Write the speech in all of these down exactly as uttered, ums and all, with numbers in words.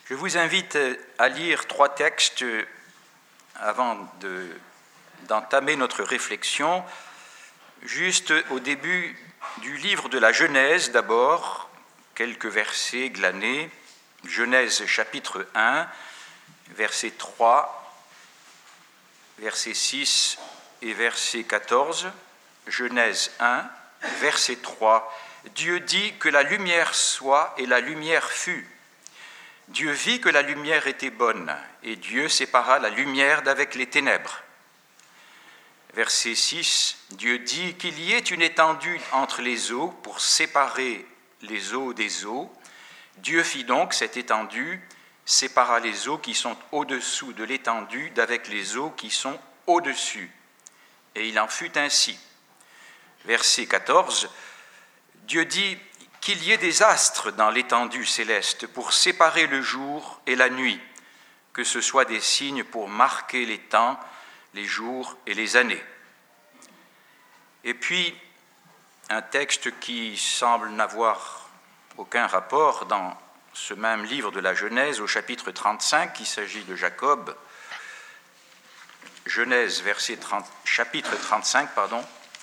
Je vous invite à lire trois textes avant de, d'entamer notre réflexion. Juste au début du livre de la Genèse, d'abord, quelques versets glanés. Genèse chapitre un, verset trois, verset six et verset quatorze. Genèse un, verset trois. Dieu dit que la lumière soit et la lumière fut. Dieu vit que la lumière était bonne, et Dieu sépara la lumière d'avec les ténèbres. Verset six, Dieu dit qu'il y ait une étendue entre les eaux pour séparer les eaux des eaux. Dieu fit donc cette étendue, sépara les eaux qui sont au-dessous de l'étendue d'avec les eaux qui sont au-dessus. Et il en fut ainsi. Verset quatorze, Dieu dit qu'il y ait des astres dans l'étendue céleste pour séparer le jour et la nuit, que ce soit des signes pour marquer les temps, les jours et les années. Et puis, un texte qui semble n'avoir aucun rapport dans ce même livre de la Genèse, au chapitre trente-cinq, il s'agit de Jacob. Genèse, verset trente, chapitre trente-cinq, pardon.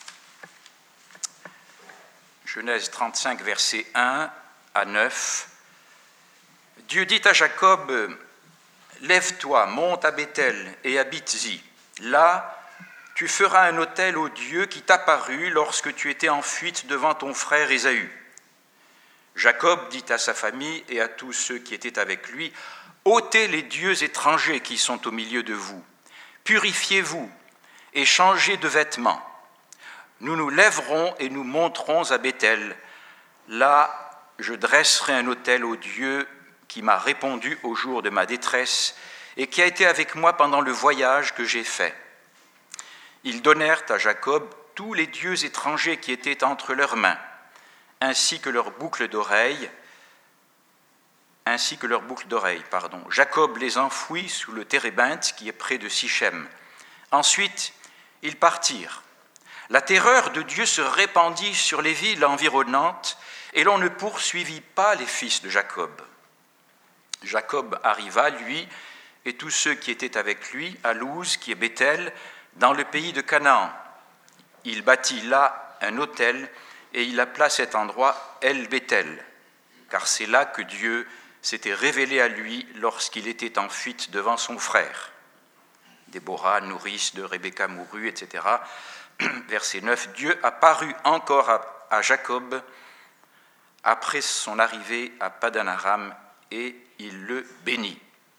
Genèse trente-cinq, versets un à neuf. Dieu dit à Jacob, « Lève-toi, monte à Béthel et habite-y. Là, tu feras un autel au Dieu qui t'apparut lorsque tu étais en fuite devant ton frère Ésaü. » Jacob dit à sa famille et à tous ceux qui étaient avec lui, « ôtez les dieux étrangers qui sont au milieu de vous. Purifiez-vous et changez de vêtements. Nous nous lèverons et nous monterons à Béthel. Là, je dresserai un autel au Dieu qui m'a répondu au jour de ma détresse et qui a été avec moi pendant le voyage que j'ai fait. » Ils donnèrent à Jacob tous les dieux étrangers qui étaient entre leurs mains, ainsi que leurs boucles d'oreilles, ainsi que leurs boucles d'oreilles, pardon. Jacob les enfouit sous le térébinthe qui est près de Sichem. Ensuite, ils partirent. La terreur de Dieu se répandit sur les villes environnantes et l'on ne poursuivit pas les fils de Jacob. Jacob arriva, lui, et tous ceux qui étaient avec lui, à Luz, qui est Béthel, dans le pays de Canaan. Il bâtit là un autel et il appela cet endroit El-Béthel, car c'est là que Dieu s'était révélé à lui lorsqu'il était en fuite devant son frère. Déborah, nourrice de Rebecca, mourut, et cetera. Verset neuf, Dieu apparut encore à, à Jacob après son arrivée à Padan-Aram et il le bénit.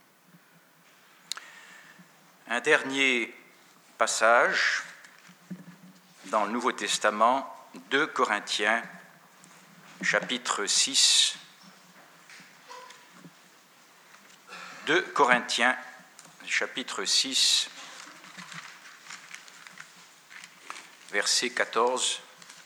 Un dernier passage dans le Nouveau Testament, deux Corinthiens, chapitre six. deux Corinthiens, chapitre six, verset quatorze.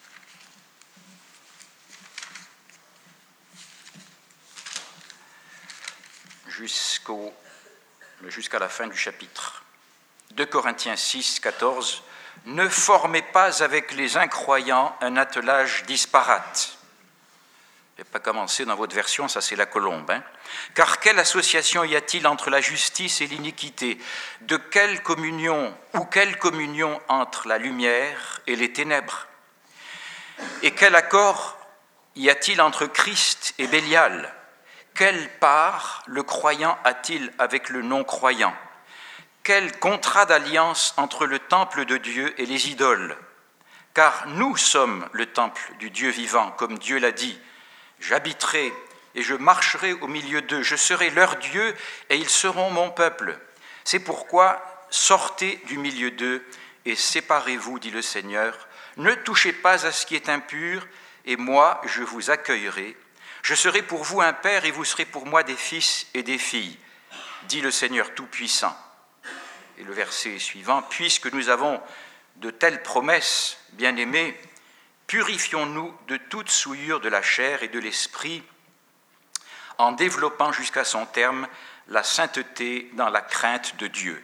Jusqu'au, jusqu'à la fin du chapitre. deux Corinthiens six, quatorze. Ne formez pas avec les incroyants un attelage disparate. Je n'ai pas commencé dans votre version, ça c'est la colombe. Hein. Car quelle association y a-t-il entre la justice et l'iniquité? De quelle communion ou quelle communion entre la lumière et les ténèbres? Et quel accord y a-t-il entre Christ et Bélial? Quelle part le croyant a-t-il avec le non-croyant? Quel contrat d'alliance entre le temple de Dieu et les idoles? Car nous sommes le temple du Dieu vivant, comme Dieu l'a dit. J'habiterai et je marcherai au milieu d'eux. Je serai leur Dieu et ils seront mon peuple. C'est pourquoi sortez du milieu d'eux et séparez-vous, dit le Seigneur. Ne touchez pas à ce qui est impur et moi je vous accueillerai. Je serai pour vous un père et vous serez pour moi des fils et des filles, dit le Seigneur Tout-Puissant. Et le verset suivant, puisque nous avons de telles promesses, bien-aimés, purifions-nous de toute souillure de la chair et de l'esprit, en développant jusqu'à son terme la sainteté dans la crainte de Dieu.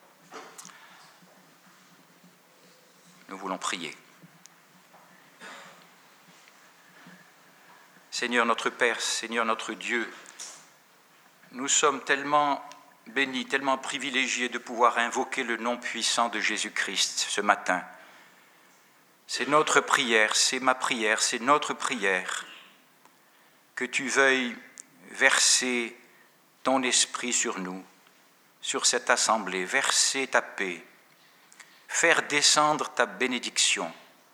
Nous voulons prier. Seigneur notre Père, Seigneur notre Dieu, nous sommes tellement bénis, tellement privilégiés de pouvoir invoquer le nom puissant de Jésus-Christ ce matin. C'est notre prière, c'est ma prière, c'est notre prière, que tu veuilles verser ton esprit sur nous, sur cette assemblée, verser ta paix, faire descendre ta bénédiction,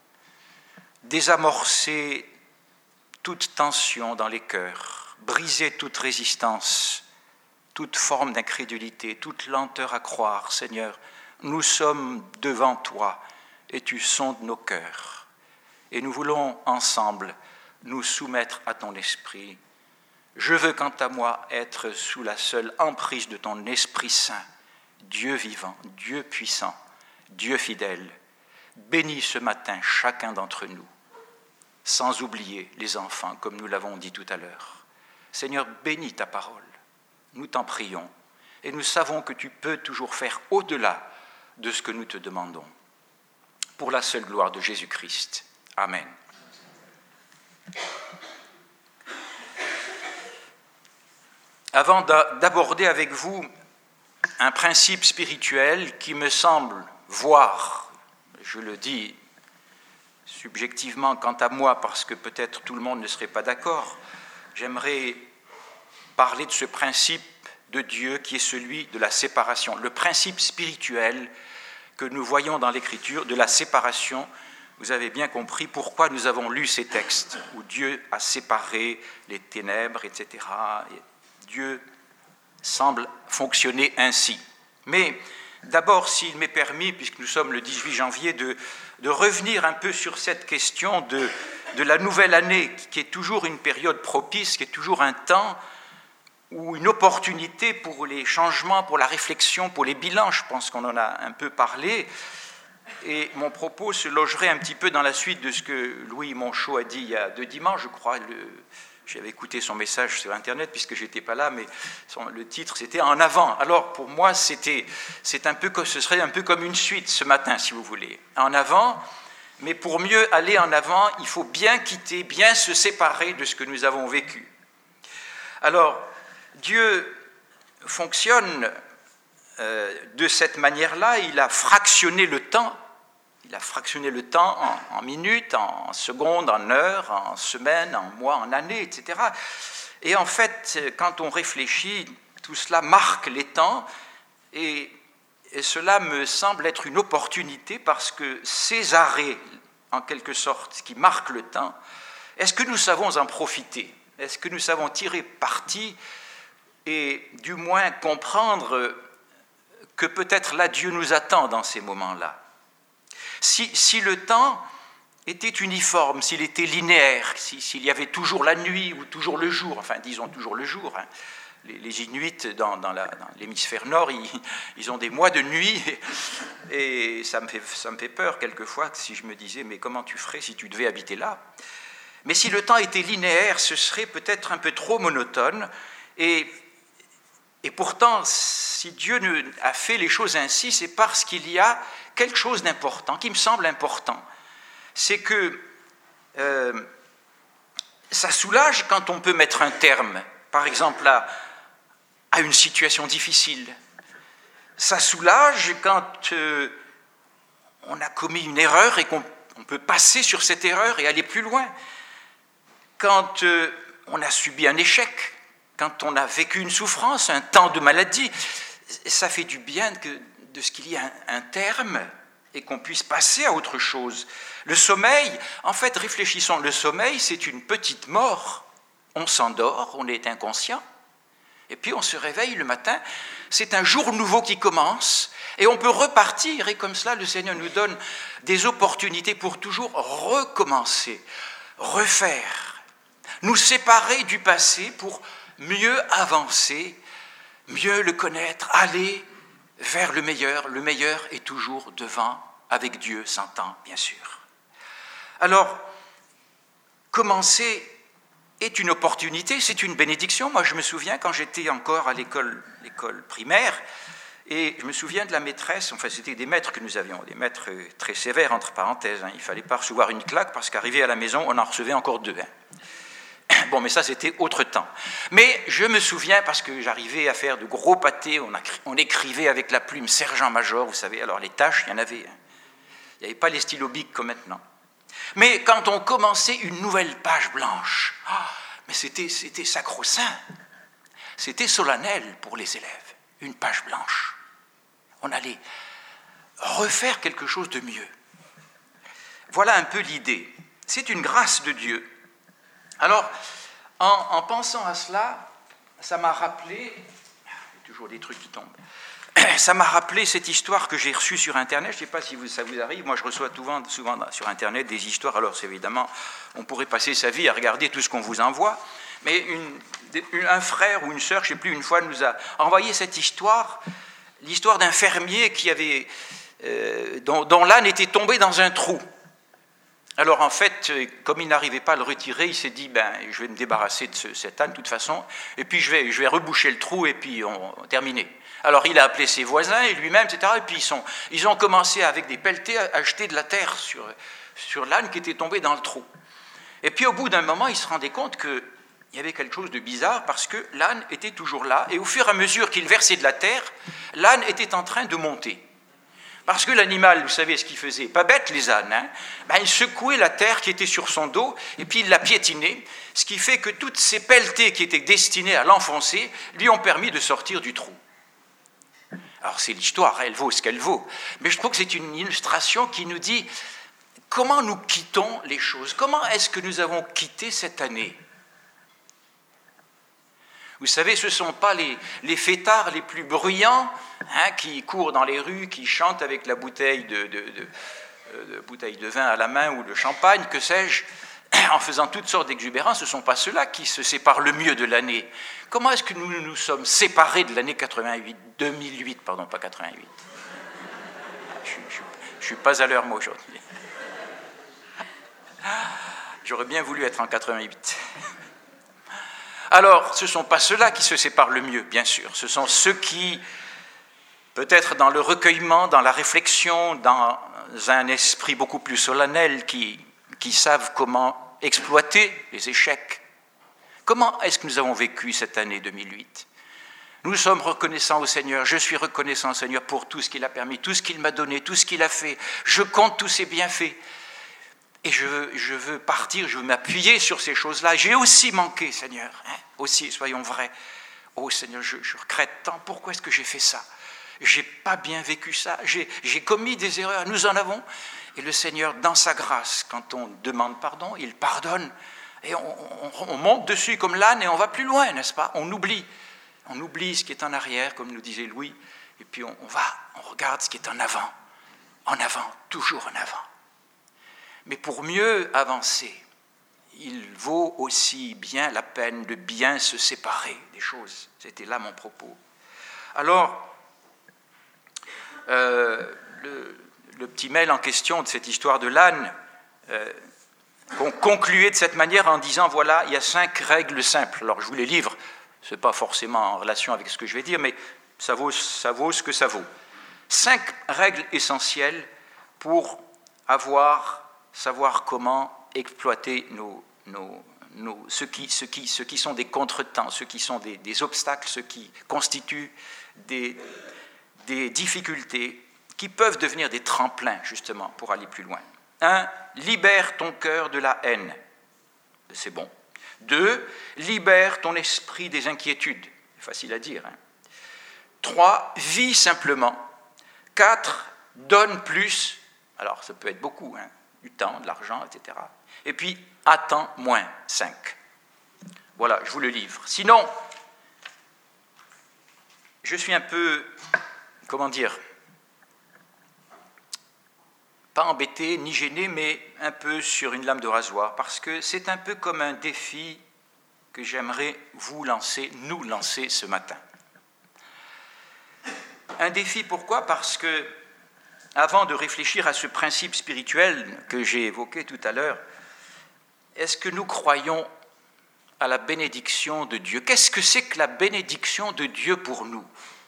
désamorcer toute tension dans les cœurs, briser toute résistance, toute forme d'incrédulité, toute lenteur à croire. Seigneur, nous sommes devant toi et tu sondes nos cœurs. Et nous voulons ensemble nous soumettre à ton esprit. Je veux quant à moi être sous la seule emprise de ton Esprit Saint, Dieu vivant, Dieu puissant, Dieu fidèle. Bénis ce matin chacun d'entre nous, sans oublier les enfants, comme nous l'avons dit tout à l'heure. Seigneur, bénis ta parole. Nous t'en prions et nous savons que tu peux toujours faire au-delà de ce que nous te demandons. Pour la seule gloire de Jésus-Christ. Amen. Avant d'aborder avec vous un principe spirituel qui me semble voir, je le dis subjectivement quant à moi parce que peut-être tout le monde ne serait pas d'accord, j'aimerais parler de ce principe de Dieu qui est celui de la séparation, le principe spirituel que nous voyons dans l'Écriture de la séparation. Vous avez bien compris pourquoi nous avons lu ces textes où Dieu a séparé les ténèbres, et cetera. Dieu semble fonctionner ainsi. Mais d'abord, s'il m'est permis, puisque nous sommes le dix-huit janvier, de, de revenir un peu sur cette question de, de la nouvelle année, qui est toujours une période propice, qui est toujours un temps ou une opportunité pour les changements, pour la réflexion, pour les bilans. Je pense qu'on en a un peu parlé. Et mon propos se logerait un petit peu dans la suite de ce que Louis Monchot a dit il y a deux dimanches, je crois. Le, j'avais écouté son message sur Internet puisque je n'étais pas là, mais son, le titre c'était « En avant ». Alors pour moi, c'était, c'est un peu, ce serait un peu comme une suite ce matin, si vous voulez. En avant, mais pour mieux aller en avant, il faut bien quitter, bien se séparer de ce que nous avons vécu. Alors, Dieu fonctionne euh, de cette manière-là, il a fractionné le temps, il a fractionné le temps en, en minutes, en secondes, en heures, en semaines, en mois, en années, et cetera. Et en fait, quand on réfléchit, tout cela marque les temps, et, et cela me semble être une opportunité parce que ces arrêts, en quelque sorte, qui marquent le temps, est-ce que nous savons en profiter? Est-ce que nous savons tirer parti et du moins comprendre que peut-être là Dieu nous attend dans ces moments-là. Si, si le temps était uniforme, s'il était linéaire, si, s'il y avait toujours la nuit ou toujours le jour, enfin disons toujours le jour, hein. les, les Inuits dans, dans, la, dans l'hémisphère nord, ils, ils ont des mois de nuit et, et ça, me fait, ça me fait peur quelquefois si je me disais mais comment tu ferais si tu devais habiter là? Mais si le temps était linéaire, ce serait peut-être un peu trop monotone et Et pourtant, si Dieu a fait les choses ainsi, c'est parce qu'il y a quelque chose d'important, qui me semble important. C'est que euh, ça soulage quand on peut mettre un terme, par exemple, à, à une situation difficile. Ça soulage quand euh, on a commis une erreur et qu'on on peut passer sur cette erreur et aller plus loin. Quand euh, on a subi un échec, quand on a vécu une souffrance, un temps de maladie, ça fait du bien que, de ce qu'il y ait un, un terme et qu'on puisse passer à autre chose. Le sommeil, en fait, réfléchissons, le sommeil, c'est une petite mort. On s'endort, on est inconscient, et puis on se réveille le matin, c'est un jour nouveau qui commence, et on peut repartir, et comme cela, le Seigneur nous donne des opportunités pour toujours recommencer, refaire, nous séparer du passé pour mieux avancer, mieux le connaître, aller vers le meilleur. Le meilleur est toujours devant, avec Dieu, s'entend, bien sûr. Alors, commencer est une opportunité, c'est une bénédiction. Moi, je me souviens, quand j'étais encore à l'école, l'école primaire, et je me souviens de la maîtresse, enfin, c'était des maîtres que nous avions, des maîtres très sévères, entre parenthèses. Hein, il ne fallait pas recevoir une claque, parce qu'arrivé à la maison, on en recevait encore deux. Hein. Bon, mais ça, c'était autre temps. Mais je me souviens, parce que j'arrivais à faire de gros pâtés, on, a, on écrivait avec la plume sergent-major, vous savez, alors les tâches, il y en avait. Hein. Il n'y avait pas les stylos bics comme maintenant. Mais quand on commençait une nouvelle page blanche, oh, mais c'était, c'était sacro-saint, c'était solennel pour les élèves, une page blanche. On allait refaire quelque chose de mieux. Voilà un peu l'idée. C'est une grâce de Dieu. Alors, en, en pensant à cela, ça m'a rappelé, il y a toujours des trucs qui tombent, ça m'a rappelé cette histoire que j'ai reçue sur Internet. Je ne sais pas si vous, ça vous arrive, moi je reçois souvent, souvent sur Internet des histoires, alors c'est évidemment, on pourrait passer sa vie à regarder tout ce qu'on vous envoie, mais une, une, un frère ou une sœur, je ne sais plus, une fois nous a envoyé cette histoire, l'histoire d'un fermier qui avait, euh, dont, dont l'âne était tombé dans un trou. Alors en fait, comme il n'arrivait pas à le retirer, il s'est dit, ben, je vais me débarrasser de ce, cet âne de toute façon, et puis je vais, je vais reboucher le trou, et puis on, on terminé. Alors il a appelé ses voisins, et lui-même, et cetera, et puis ils, sont, ils ont commencé avec des pelletés à acheter de la terre sur, sur l'âne qui était tombé dans le trou. Et puis au bout d'un moment, il se rendait compte qu'il y avait quelque chose de bizarre, parce que l'âne était toujours là, et au fur et à mesure qu'il versait de la terre, l'âne était en train de monter. Parce que l'animal, vous savez ce qu'il faisait, pas bête les ânes, hein, ben, il secouait la terre qui était sur son dos et puis il la piétinait, ce qui fait que toutes ces pelletées qui étaient destinées à l'enfoncer lui ont permis de sortir du trou. Alors c'est l'histoire, elle vaut ce qu'elle vaut, mais je trouve que c'est une illustration qui nous dit comment nous quittons les choses, comment est-ce que nous avons quitté cette année. Vous savez, ce ne sont pas les, les fêtards les plus bruyants hein, qui courent dans les rues, qui chantent avec la bouteille de, de, de, de, bouteille de vin à la main ou de champagne, que sais-je, en faisant toutes sortes d'exubérances. Ce ne sont pas ceux-là qui se séparent le mieux de l'année. Comment est-ce que nous nous sommes séparés de l'année quatre-vingt-huit, deux mille huit, pardon, pas quatre-vingt-huit. Je ne suis pas à l'heure, moi, aujourd'hui. J'aurais bien voulu être en quatre-vingt-huit. Alors, ce ne sont pas ceux-là qui se séparent le mieux, bien sûr. Ce sont ceux qui, peut-être dans le recueillement, dans la réflexion, dans un esprit beaucoup plus solennel, qui, qui savent comment exploiter les échecs. Comment est-ce que nous avons vécu cette année deux mille huit ? Nous sommes reconnaissants au Seigneur. Je suis reconnaissant au Seigneur pour tout ce qu'il a permis, tout ce qu'il m'a donné, tout ce qu'il a fait. Je compte tous ses bienfaits. Et je veux, je veux partir, je veux m'appuyer sur ces choses-là. J'ai aussi manqué, Seigneur, hein, aussi, soyons vrais. Oh Seigneur, je, je regrette tant, pourquoi est-ce que j'ai fait ça ? Je n'ai pas bien vécu ça, j'ai, j'ai commis des erreurs, nous en avons. Et le Seigneur, dans sa grâce, quand on demande pardon, il pardonne. Et on, on, on monte dessus comme l'âne et on va plus loin, n'est-ce pas ? On oublie, on oublie ce qui est en arrière, comme nous disait Louis, et puis on, on va, on regarde ce qui est en avant, en avant, toujours en avant. Mais pour mieux avancer, il vaut aussi bien la peine de bien se séparer des choses. C'était là mon propos. Alors, euh, le, le petit mail en question de cette histoire de l'âne, euh, qu'on concluait de cette manière en disant, voilà, il y a cinq règles simples. Alors, je vous les livre, ce n'est pas forcément en relation avec ce que je vais dire, mais ça vaut, ça vaut ce que ça vaut. Cinq règles essentielles pour avoir... savoir comment exploiter nos, nos, nos, ce, qui, ce, qui, ce qui sont des contretemps, ce qui sont des, des obstacles, ce qui constituent des, des difficultés qui peuvent devenir des tremplins, justement, pour aller plus loin. Un, libère ton cœur de la haine. C'est bon. Deux, libère ton esprit des inquiétudes. C'est facile à dire. Hein. Trois, vis simplement. Quatre, donne plus. Alors, ça peut être beaucoup, hein. Du temps, de l'argent, et cetera. Et puis, attends moins, cinq. Voilà, je vous le livre. Sinon, je suis un peu, comment dire, pas embêté, ni gêné, mais un peu sur une lame de rasoir, parce que c'est un peu comme un défi que j'aimerais vous lancer, nous lancer ce matin. Un défi, pourquoi ? Parce que avant de réfléchir à ce principe spirituel que j'ai évoqué tout à l'heure, est-ce que nous croyons à la bénédiction de Dieu ? Qu'est-ce que c'est que la bénédiction de Dieu pour nous ?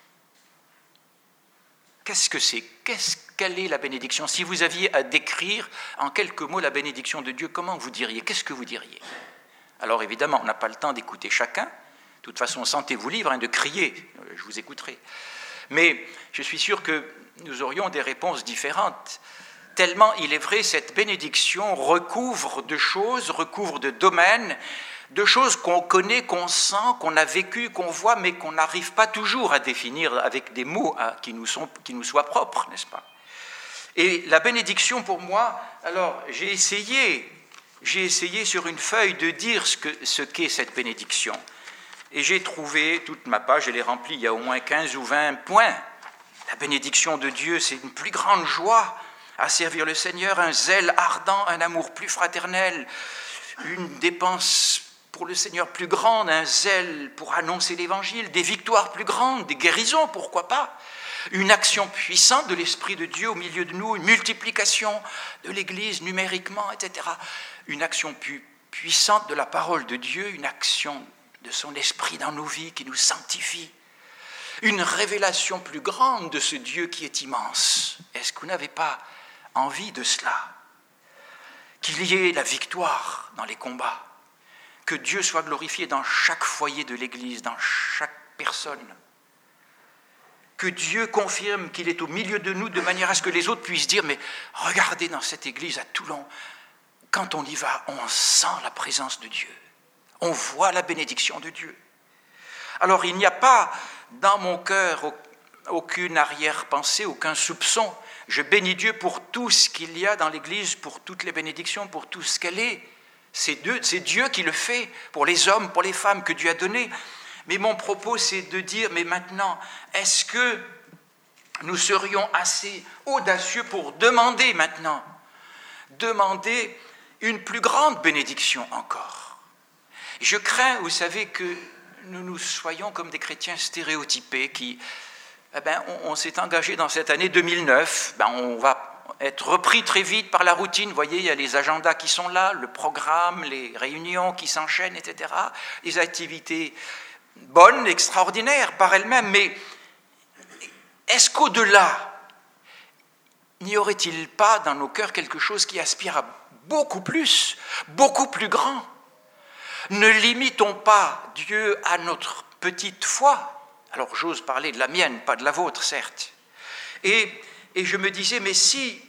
Qu'est-ce que c'est ? Qu'est-ce, quelle est la bénédiction ? Si vous aviez à décrire en quelques mots la bénédiction de Dieu, comment vous diriez ? Qu'est-ce que vous diriez ? Alors évidemment, on n'a pas le temps d'écouter chacun. De toute façon, sentez-vous libre hein, de crier, je vous écouterai. Mais je suis sûr que nous aurions des réponses différentes. Tellement, il est vrai, cette bénédiction recouvre de choses, recouvre de domaines, de choses qu'on connaît, qu'on sent, qu'on a vécues, qu'on voit, mais qu'on n'arrive pas toujours à définir avec des mots hein, qui, nous sont, qui nous soient propres, n'est-ce pas? Et la bénédiction, pour moi, alors j'ai essayé, j'ai essayé sur une feuille de dire ce, que, ce qu'est cette bénédiction. Et j'ai trouvé, toute ma page, je l'ai remplie, il y a au moins quinze ou vingt points. La bénédiction de Dieu, c'est une plus grande joie à servir le Seigneur, un zèle ardent, un amour plus fraternel, une dépense pour le Seigneur plus grande, un zèle pour annoncer l'Évangile, des victoires plus grandes, des guérisons, pourquoi pas, une action puissante de l'Esprit de Dieu au milieu de nous, une multiplication de l'Église numériquement, et cetera. Une action plus puissante de la parole de Dieu, une action de son Esprit dans nos vies qui nous sanctifie, une révélation plus grande de ce Dieu qui est immense. Est-ce que vous n'avez pas envie de cela? Qu'il y ait la victoire dans les combats, que Dieu soit glorifié dans chaque foyer de l'Église, dans chaque personne, que Dieu confirme qu'il est au milieu de nous de manière à ce que les autres puissent dire « Mais regardez dans cette Église à Toulon, quand on y va, on sent la présence de Dieu, on voit la bénédiction de Dieu. » Alors il n'y a pas dans mon cœur aucune arrière-pensée, aucun soupçon. Je bénis Dieu pour tout ce qu'il y a dans l'Église, pour toutes les bénédictions, pour tout ce qu'elle est. C'est Dieu, c'est Dieu qui le fait pour les hommes, pour les femmes que Dieu a données. Mais mon propos, c'est de dire, mais maintenant, est-ce que nous serions assez audacieux pour demander maintenant, demander une plus grande bénédiction encore? Je crains, vous savez, que nous nous soyons comme des chrétiens stéréotypés qui, eh ben, on, on s'est engagé dans cette année deux mille neuf, ben, on va être repris très vite par la routine. Vous voyez, il y a les agendas qui sont là, le programme, les réunions qui s'enchaînent, et cetera. Les activités bonnes, extraordinaires par elles-mêmes, mais est-ce qu'au-delà, n'y aurait-il pas dans nos cœurs quelque chose qui aspire à beaucoup plus, beaucoup plus grand? Ne limitons pas Dieu à notre petite foi. Alors j'ose parler de la mienne, pas de la vôtre, certes. Et, et je me disais, mais si,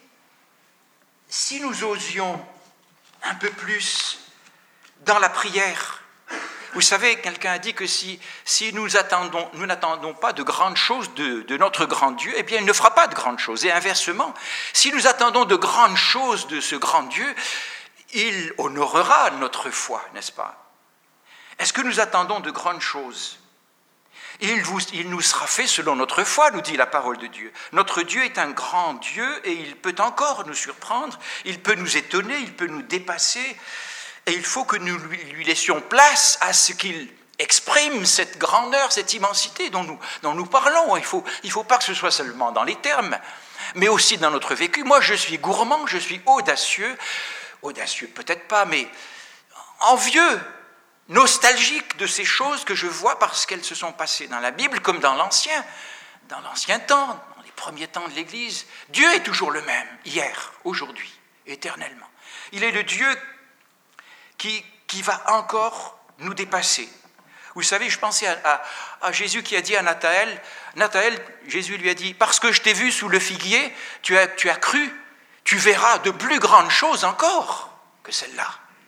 si nous osions un peu plus dans la prière, vous savez, quelqu'un a dit que si, si nous, attendons, nous n'attendons pas de grandes choses de, de notre grand Dieu, eh bien il ne fera pas de grandes choses. Et inversement, si nous attendons de grandes choses de ce grand Dieu, il honorera notre foi, n'est-ce pas? Est-ce que nous attendons de grandes choses? Il, vous, il nous sera fait selon notre foi, nous dit la parole de Dieu. Notre Dieu est un grand Dieu et il peut encore nous surprendre, il peut nous étonner, il peut nous dépasser. Et il faut que nous lui, lui laissions place à ce qu'il exprime cette grandeur, cette immensité dont nous, dont nous parlons. Il ne faut, il faut pas que ce soit seulement dans les termes, mais aussi dans notre vécu. Moi, je suis gourmand, je suis audacieux. Audacieux, peut-être pas, mais envieux, nostalgique de ces choses que je vois parce qu'elles se sont passées dans la Bible comme dans l'Ancien, dans l'Ancien temps, dans les premiers temps de l'Église. Dieu est toujours le même, hier, aujourd'hui, éternellement. Il est le Dieu qui, qui va encore nous dépasser. Vous savez, je pensais à, à, à Jésus qui a dit à Nathanaël, Nathanaël, Jésus lui a dit, parce que je t'ai vu sous le figuier, tu as, tu as cru, tu verras de plus grandes choses encore que celle-là.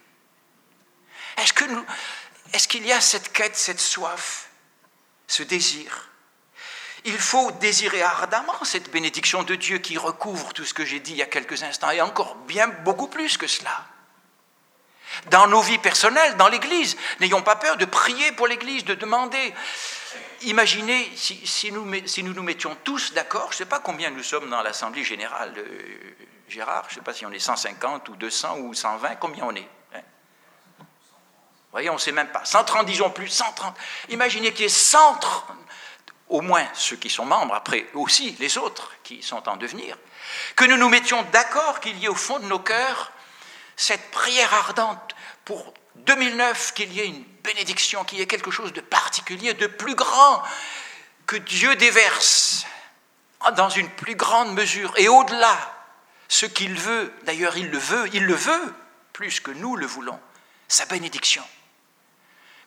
Est-ce que nous, est-ce qu'il y a cette quête, cette soif, ce désir? Il faut désirer ardemment cette bénédiction de Dieu qui recouvre tout ce que j'ai dit il y a quelques instants, et encore bien beaucoup plus que cela. Dans nos vies personnelles, dans l'Église, n'ayons pas peur de prier pour l'Église, de demander. Imaginez si, si, nous, si nous nous mettions tous d'accord, je ne sais pas combien nous sommes dans l'Assemblée générale, euh, Gérard, je ne sais pas si on est cent cinquante ou deux cents ou cent vingt, combien on est? Vous voyez, on ne sait même pas. cent trente, disons plus, cent trente. Imaginez qu'il y ait cent trente, au moins ceux qui sont membres, après aussi les autres qui sont en devenir, que nous nous mettions d'accord qu'il y ait au fond de nos cœurs cette prière ardente pour deux mille neuf, qu'il y ait une bénédiction, qu'il y ait quelque chose de particulier, de plus grand, que Dieu déverse dans une plus grande mesure et au-delà ce qu'il veut. D'ailleurs, il le veut, il le veut plus que nous le voulons, sa bénédiction.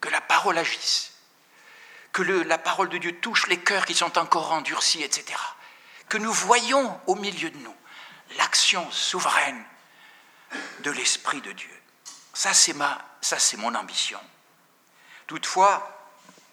que la parole agisse, que le, la parole de Dieu touche les cœurs qui sont encore endurcis, et cetera. Que nous voyons au milieu de nous l'action souveraine de l'Esprit de Dieu. Ça, c'est ma, ça, c'est mon ambition. Toutefois,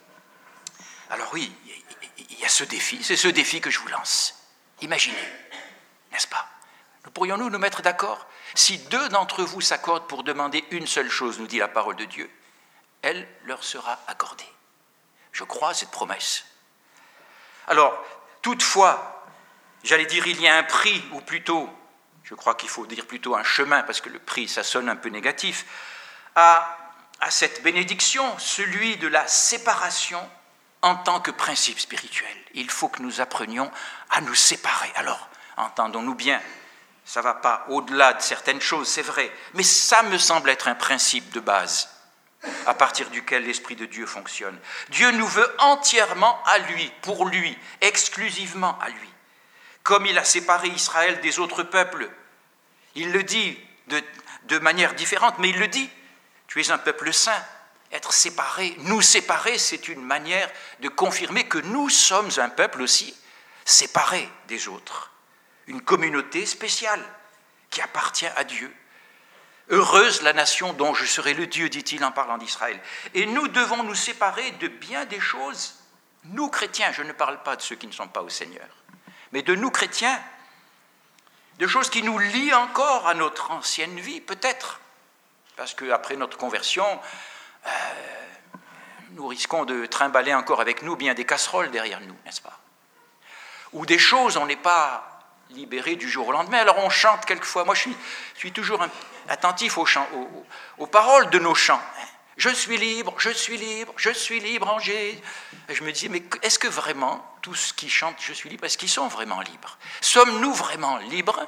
alors oui, il y a ce défi, c'est ce défi que je vous lance. Imaginez, n'est-ce pas? Nous pourrions-nous nous mettre d'accord? Si deux d'entre vous s'accordent pour demander une seule chose, nous dit la parole de Dieu, elle leur sera accordée. Je crois à cette promesse. Alors, toutefois, j'allais dire il y a un prix, ou plutôt, je crois qu'il faut dire plutôt un chemin, parce que le prix, ça sonne un peu négatif, à, à cette bénédiction, celui de la séparation en tant que principe spirituel. Il faut que nous apprenions à nous séparer. Alors, entendons-nous bien, ça ne va pas au-delà de certaines choses, c'est vrai, mais ça me semble être un principe de base à partir duquel l'Esprit de Dieu fonctionne. Dieu nous veut entièrement à lui, pour lui, exclusivement à lui. Comme il a séparé Israël des autres peuples, il le dit de, de manière différente, mais il le dit, tu es un peuple saint. Être séparé, nous séparer, c'est une manière de confirmer que nous sommes un peuple aussi séparé des autres, une communauté spéciale qui appartient à Dieu. Heureuse la nation dont je serai le Dieu, dit-il en parlant d'Israël. Et nous devons nous séparer de bien des choses. Nous, chrétiens, je ne parle pas de ceux qui ne sont pas au Seigneur, mais de nous, chrétiens, de choses qui nous lient encore à notre ancienne vie, peut-être, parce qu'après notre conversion, euh, nous risquons de trimballer encore avec nous bien des casseroles derrière nous, n'est-ce pas? Ou des choses, on n'est pas libéré du jour au lendemain. Alors on chante quelquefois, moi je suis, je suis toujours attentif aux, chants, aux, aux paroles de nos chants. Je suis libre, je suis libre, je suis libre en Jésus. Et je me disais, mais est-ce que vraiment, tous ceux qui chantent je suis libre, est-ce qu'ils sont vraiment libres? Sommes-nous vraiment libres?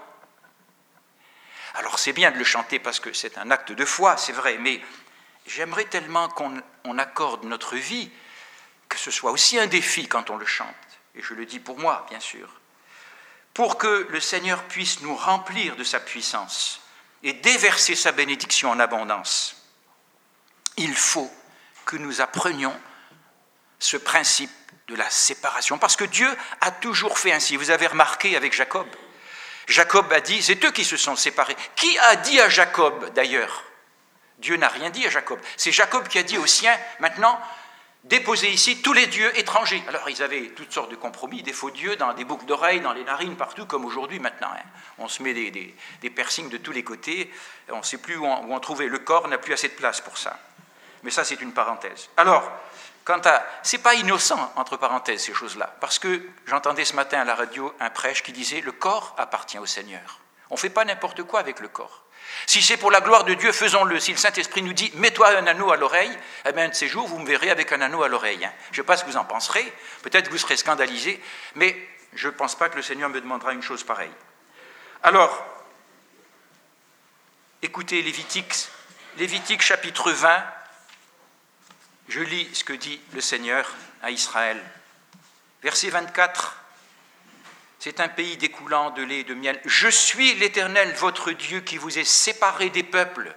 Alors c'est bien de le chanter parce que c'est un acte de foi, c'est vrai, mais j'aimerais tellement qu'on on accorde notre vie, que ce soit aussi un défi quand on le chante, et je le dis pour moi, bien sûr, pour que le Seigneur puisse nous remplir de sa puissance et déverser sa bénédiction en abondance. Il faut que nous apprenions ce principe de la séparation, parce que Dieu a toujours fait ainsi. Vous avez remarqué avec Jacob, Jacob a dit, c'est eux qui se sont séparés. Qui a dit à Jacob, d'ailleurs? Dieu n'a rien dit à Jacob. C'est Jacob qui a dit aux siens, maintenant, déposez ici tous les dieux étrangers. Alors, ils avaient toutes sortes de compromis, des faux dieux dans des boucles d'oreilles, dans les narines, partout, comme aujourd'hui, maintenant. Hein. On se met des, des, des piercings de tous les côtés, on ne sait plus où en, où en trouver. Le corps n'a plus assez de place pour ça. Mais ça, c'est une parenthèse. Alors, quant à... c'est pas innocent, entre parenthèses, ces choses-là, parce que j'entendais ce matin à la radio un prêche qui disait « Le corps appartient au Seigneur ». On ne fait pas n'importe quoi avec le corps. Si c'est pour la gloire de Dieu, faisons-le. Si le Saint-Esprit nous dit « Mets-toi un anneau à l'oreille », eh bien, un de ces jours, vous me verrez avec un anneau à l'oreille. Hein. Je ne sais pas ce que vous en penserez, peut-être que vous serez scandalisés, mais je ne pense pas que le Seigneur me demandera une chose pareille. Alors, écoutez Lévitique, Lévitique chapitre vingt, je lis ce que dit le Seigneur à Israël. Verset vingt-quatre, c'est un pays découlant de lait et de miel. Je suis l'Éternel, votre Dieu, qui vous est séparé des peuples.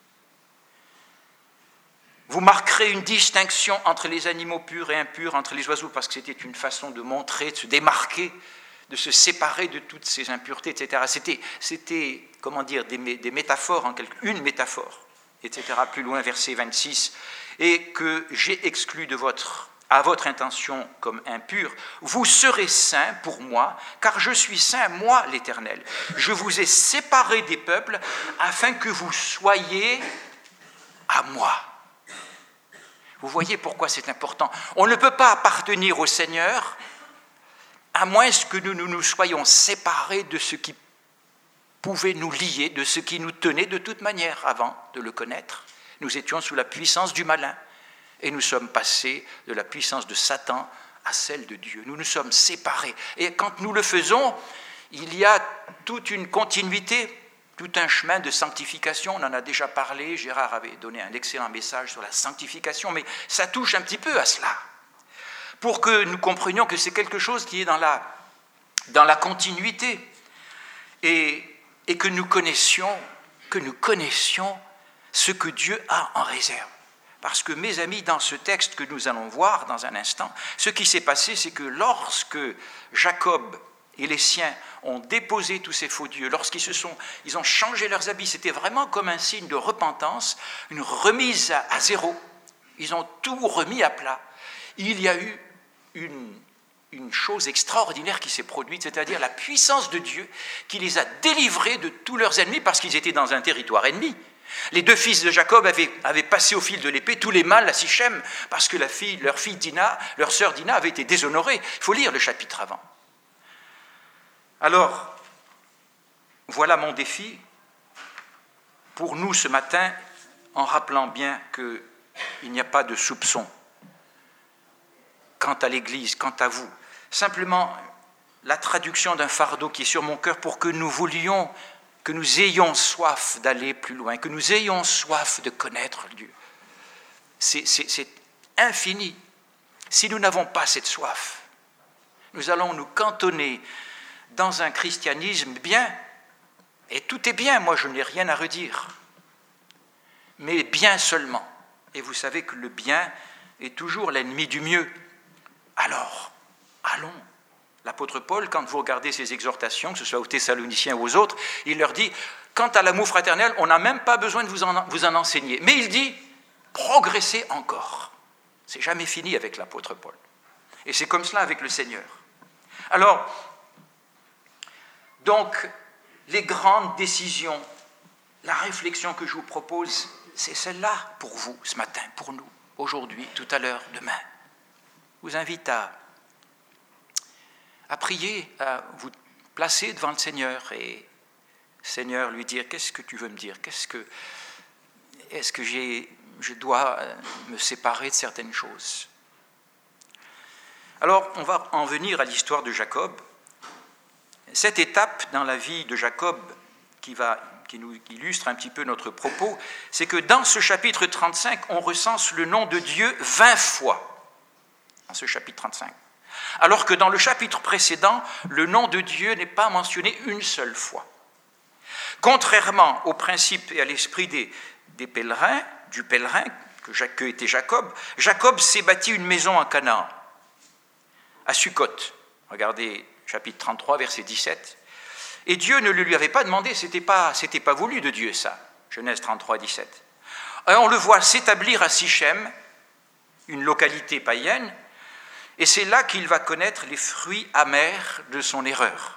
Vous marquerez une distinction entre les animaux purs et impurs, entre les oiseaux, parce que c'était une façon de montrer, de se démarquer, de se séparer de toutes ces impuretés, et cetera. C'était, c'était comment dire, des, des métaphores, en quelque, une métaphore, et cetera. Plus loin, verset vingt-six, et que j'ai exclu de votre, à votre intention comme impur, vous serez saints pour moi, car je suis saint, moi l'Éternel. Je vous ai séparés des peuples, afin que vous soyez à moi. Vous voyez pourquoi c'est important. On ne peut pas appartenir au Seigneur à moins que nous nous, nous soyons séparés de ce qui pouvait nous lier, de ce qui nous tenait de toute manière avant de le connaître. Nous étions sous la puissance du malin et nous sommes passés de la puissance de Satan à celle de Dieu. Nous nous sommes séparés. Et quand nous le faisons, il y a toute une continuité, tout un chemin de sanctification. On en a déjà parlé, Gérard avait donné un excellent message sur la sanctification, mais ça touche un petit peu à cela. Pour que nous comprenions que c'est quelque chose qui est dans la, dans la continuité et, et que nous connaissions, que nous connaissions ce que Dieu a en réserve. Parce que, mes amis, dans ce texte que nous allons voir dans un instant, ce qui s'est passé, c'est que lorsque Jacob et les siens ont déposé tous ces faux dieux, lorsqu'ils se sont, ils ont changé leurs habits, c'était vraiment comme un signe de repentance, une remise à, à zéro. Ils ont tout remis à plat. Il y a eu une, une chose extraordinaire qui s'est produite, c'est-à-dire la puissance de Dieu qui les a délivrés de tous leurs ennemis parce qu'ils étaient dans un territoire ennemi. Les deux fils de Jacob avaient, avaient passé au fil de l'épée tous les mâles à Sichem parce que la fille, leur fille Dina, leur sœur Dina avait été déshonorée. Il faut lire le chapitre avant. Alors, voilà mon défi pour nous ce matin, en rappelant bien qu'il n'y a pas de soupçon quant à l'Église, quant à vous. Simplement, la traduction d'un fardeau qui est sur mon cœur pour que nous voulions, que nous ayons soif d'aller plus loin, que nous ayons soif de connaître Dieu. C'est, c'est, c'est infini. Si nous n'avons pas cette soif, nous allons nous cantonner dans un christianisme bien, et tout est bien, moi je n'ai rien à redire, mais bien seulement. Et vous savez que le bien est toujours l'ennemi du mieux. Alors, allons. L'apôtre Paul, quand vous regardez ses exhortations, que ce soit aux Thessaloniciens ou aux autres, il leur dit, quant à l'amour fraternel, on n'a même pas besoin de vous en, vous en enseigner. Mais il dit, progressez encore. C'est jamais fini avec l'apôtre Paul. Et c'est comme cela avec le Seigneur. Alors, donc, les grandes décisions, la réflexion que je vous propose, c'est celle-là pour vous ce matin, pour nous, aujourd'hui, tout à l'heure, demain. Je vous invite à à prier, à vous placer devant le Seigneur et Seigneur lui dire, qu'est-ce que tu veux me dire ? Qu'est-ce que, est-ce que j'ai, je dois me séparer de certaines choses ? Alors, on va en venir à l'histoire de Jacob. Cette étape dans la vie de Jacob qui, va, qui nous illustre un petit peu notre propos, c'est que dans ce chapitre trente-cinq, on recense le nom de Dieu vingt fois, dans ce chapitre trente-cinq. Alors que dans le chapitre précédent, le nom de Dieu n'est pas mentionné une seule fois. Contrairement au principe et à l'esprit des, des pèlerins, du pèlerin que, que était Jacob, Jacob s'est bâti une maison en Canaan, à Sukkot. Regardez chapitre trente-trois, verset dix-sept. Et Dieu ne le lui avait pas demandé, ce n'était pas, c'était pas voulu de Dieu ça, Genèse trente-trois, dix-sept. Et on le voit s'établir à Sichem, une localité païenne, et c'est là qu'il va connaître les fruits amers de son erreur.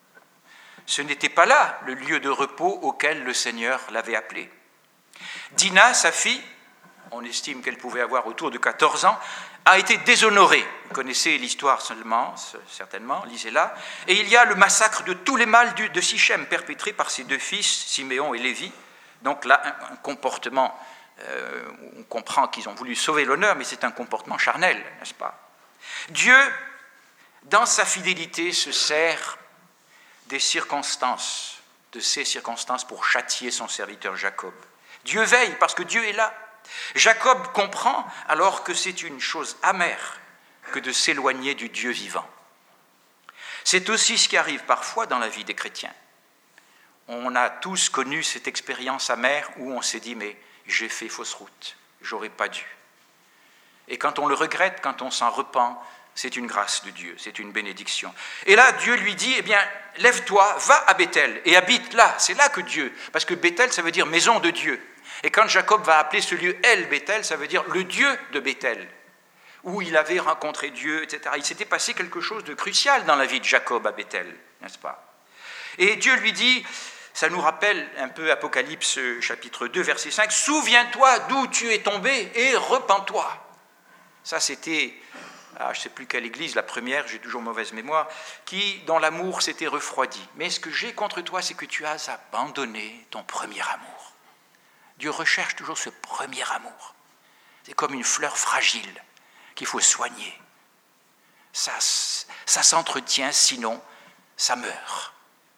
Ce n'était pas là le lieu de repos auquel le Seigneur l'avait appelé. Dina, sa fille, on estime qu'elle pouvait avoir autour de quatorze ans, a été déshonorée. Vous connaissez l'histoire seulement, certainement, lisez-la. Et il y a le massacre de tous les mâles de Sichem, perpétré par ses deux fils, Siméon et Lévi. Donc là, un comportement, euh, on comprend qu'ils ont voulu sauver l'honneur, mais c'est un comportement charnel, n'est-ce pas ? Dieu, dans sa fidélité, se sert des circonstances, de ces circonstances pour châtier son serviteur Jacob. Dieu veille parce que Dieu est là. Jacob comprend alors que c'est une chose amère que de s'éloigner du Dieu vivant. C'est aussi ce qui arrive parfois dans la vie des chrétiens. On a tous connu cette expérience amère où on s'est dit « mais j'ai fait fausse route, j'aurais pas dû ». Et quand on le regrette, quand on s'en repent, c'est une grâce de Dieu, c'est une bénédiction. Et là, Dieu lui dit, eh bien, lève-toi, va à Béthel et habite là. C'est là que Dieu, parce que Béthel, ça veut dire maison de Dieu. Et quand Jacob va appeler ce lieu El Béthel, ça veut dire le Dieu de Béthel, où il avait rencontré Dieu, et cetera. Il s'était passé quelque chose de crucial dans la vie de Jacob à Béthel, n'est-ce pas ? Et Dieu lui dit, ça nous rappelle un peu Apocalypse chapitre deux, verset cinq, « Souviens-toi d'où tu es tombé et repens-toi ». Ça, c'était, ah, je ne sais plus quelle église, la première, j'ai toujours mauvaise mémoire, qui, dans l'amour, s'était refroidi. Mais ce que j'ai contre toi, c'est que tu as abandonné ton premier amour. Dieu recherche toujours ce premier amour. C'est comme une fleur fragile qu'il faut soigner. Ça, ça s'entretient, sinon ça meurt.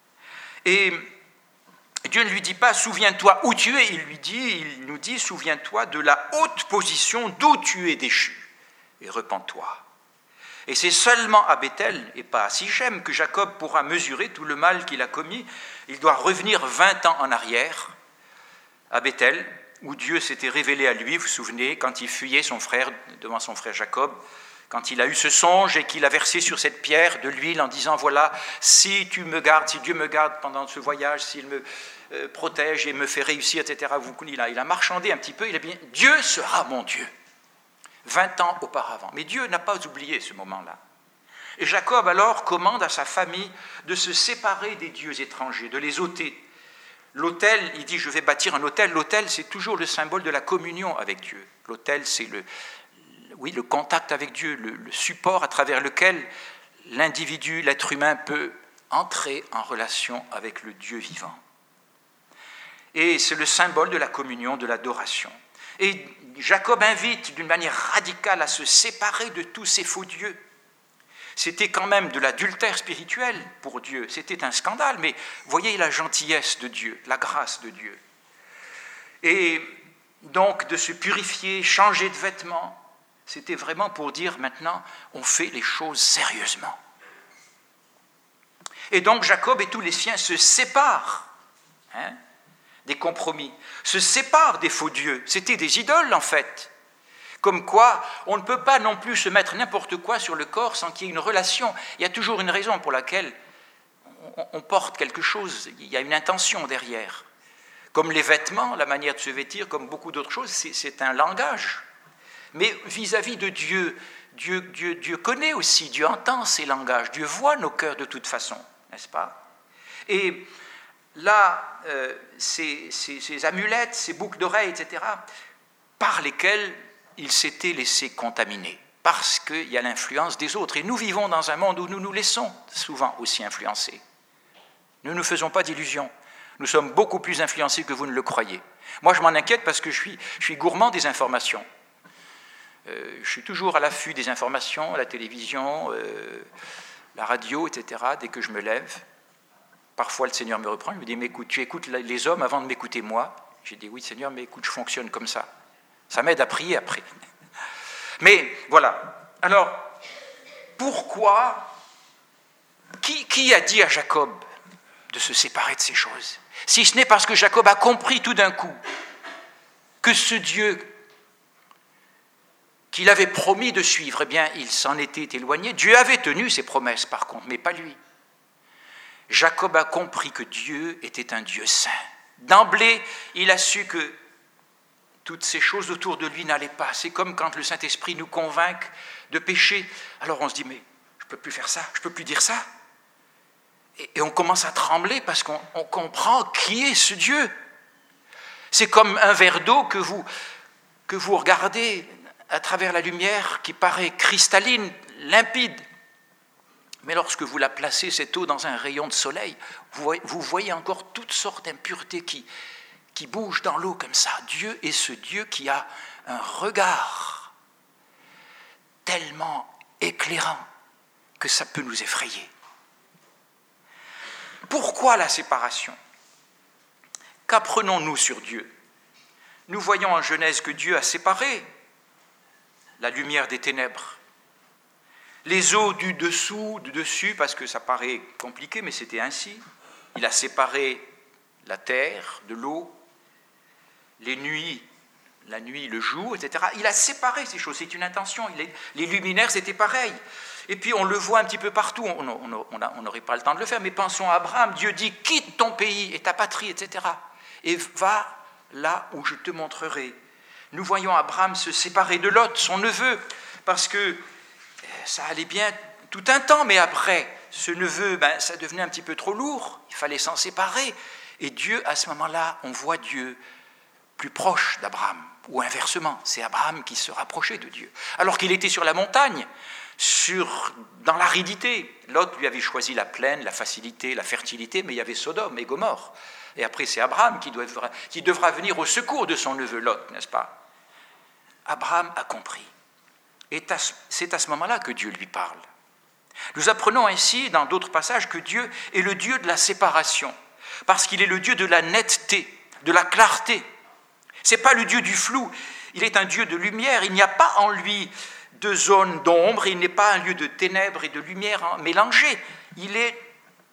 Et Dieu ne lui dit pas « souviens-toi où tu es », il lui dit, il nous dit « souviens-toi de la haute position d'où tu es déchu et repens-toi ». Et c'est seulement à Béthel et pas à Sichem que Jacob pourra mesurer tout le mal qu'il a commis. Il doit revenir vingt ans en arrière à Béthel où Dieu s'était révélé à lui, vous vous souvenez, quand il fuyait son frère, devant son frère Jacob, quand il a eu ce songe et qu'il a versé sur cette pierre de l'huile en disant, voilà, si tu me gardes, si Dieu me garde pendant ce voyage, s'il me euh, protège et me fait réussir, et cetera. Vous, il, a, il a marchandé un petit peu, il a dit, Dieu sera mon Dieu. Vingt ans auparavant. Mais Dieu n'a pas oublié ce moment-là. Et Jacob alors commande à sa famille de se séparer des dieux étrangers, de les ôter. L'autel, il dit, je vais bâtir un autel. L'autel, c'est toujours le symbole de la communion avec Dieu. L'autel, c'est le... Oui, le contact avec Dieu, le, le support à travers lequel l'individu, l'être humain peut entrer en relation avec le Dieu vivant. Et c'est le symbole de la communion, de l'adoration. Et Jacob invite d'une manière radicale à se séparer de tous ces faux dieux. C'était quand même de l'adultère spirituel pour Dieu, c'était un scandale, mais voyez la gentillesse de Dieu, la grâce de Dieu. Et donc de se purifier, changer de vêtements, c'était vraiment pour dire maintenant, on fait les choses sérieusement. Et donc Jacob et tous les siens se séparent hein, des compromis, se séparent des faux dieux. C'était des idoles en fait. Comme quoi, on ne peut pas non plus se mettre n'importe quoi sur le corps sans qu'il y ait une relation. Il y a toujours une raison pour laquelle on porte quelque chose, il y a une intention derrière. Comme les vêtements, la manière de se vêtir, comme beaucoup d'autres choses, c'est, c'est un langage. Mais vis-à-vis de Dieu, Dieu, Dieu, Dieu connaît aussi, Dieu entend ces langages, Dieu voit nos cœurs de toute façon, n'est-ce pas? Et là, euh, ces, ces, ces amulettes, ces boucles d'oreilles, et cetera, par lesquelles il s'était laissé contaminer, parce qu'il y a l'influence des autres. Et nous vivons dans un monde où nous nous laissons souvent aussi influencer. Nous ne nous faisons pas d'illusions. Nous sommes beaucoup plus influencés que vous ne le croyez. Moi, je m'en inquiète parce que je suis, je suis gourmand des informations. Euh, je suis toujours à l'affût des informations, la télévision, euh, la radio, et cetera, dès que je me lève. Parfois, le Seigneur me reprend, il me dit, mais écoute, tu écoutes les hommes avant de m'écouter moi. J'ai dit, oui, Seigneur, mais écoute, je fonctionne comme ça. Ça m'aide à prier après. Mais voilà. Alors, pourquoi, qui, qui a dit à Jacob de se séparer de ces choses? Si ce n'est parce que Jacob a compris tout d'un coup que ce Dieu qu'il avait promis de suivre, eh bien, il s'en était éloigné. Dieu avait tenu ses promesses, par contre, mais pas lui. Jacob a compris que Dieu était un Dieu saint. D'emblée, il a su que toutes ces choses autour de lui n'allaient pas. C'est comme quand le Saint-Esprit nous convainc de pécher. Alors on se dit, mais je ne peux plus faire ça, je ne peux plus dire ça. Et, et on commence à trembler parce qu'on on comprend qui est ce Dieu. C'est comme un verre d'eau que vous, que vous regardez à travers la lumière qui paraît cristalline, limpide. Mais lorsque vous la placez, cette eau, dans un rayon de soleil, vous voyez, vous voyez encore toutes sortes d'impuretés qui, qui bougent dans l'eau comme ça. Dieu est ce Dieu qui a un regard tellement éclairant que ça peut nous effrayer. Pourquoi la séparation? Qu'apprenons-nous sur Dieu? Nous voyons en Genèse que Dieu a séparé la lumière des ténèbres. Les eaux du dessous, du dessus, parce que ça paraît compliqué, mais c'était ainsi. Il a séparé la terre de l'eau, les nuits, la nuit, le jour, et cetera. Il a séparé ces choses, c'est une intention. Il est, les luminaires, c'était pareil. Et puis on le voit un petit peu partout, on n'aurait pas le temps de le faire, mais pensons à Abraham. Dieu dit, quitte ton pays et ta patrie, et cetera. Et va là où je te montrerai. Nous voyons Abraham se séparer de Lot, son neveu, parce que ça allait bien tout un temps, mais après, ce neveu, ben, ça devenait un petit peu trop lourd, il fallait s'en séparer. Et Dieu, à ce moment-là, on voit Dieu plus proche d'Abraham, ou inversement, c'est Abraham qui se rapprochait de Dieu. Alors qu'il était sur la montagne, sur, dans l'aridité, Lot lui avait choisi la plaine, la facilité, la fertilité, mais il y avait Sodome et Gomorrhe. Et après, c'est Abraham qui devra, qui devra venir au secours de son neveu Lot, n'est-ce pas? Abraham a compris. Et c'est à ce moment-là que Dieu lui parle. Nous apprenons ainsi, dans d'autres passages, que Dieu est le Dieu de la séparation, parce qu'il est le Dieu de la netteté, de la clarté. Ce n'est pas le Dieu du flou, il est un Dieu de lumière. Il n'y a pas en lui de zone d'ombre, il n'est pas un lieu de ténèbres et de lumière mélangées. Il est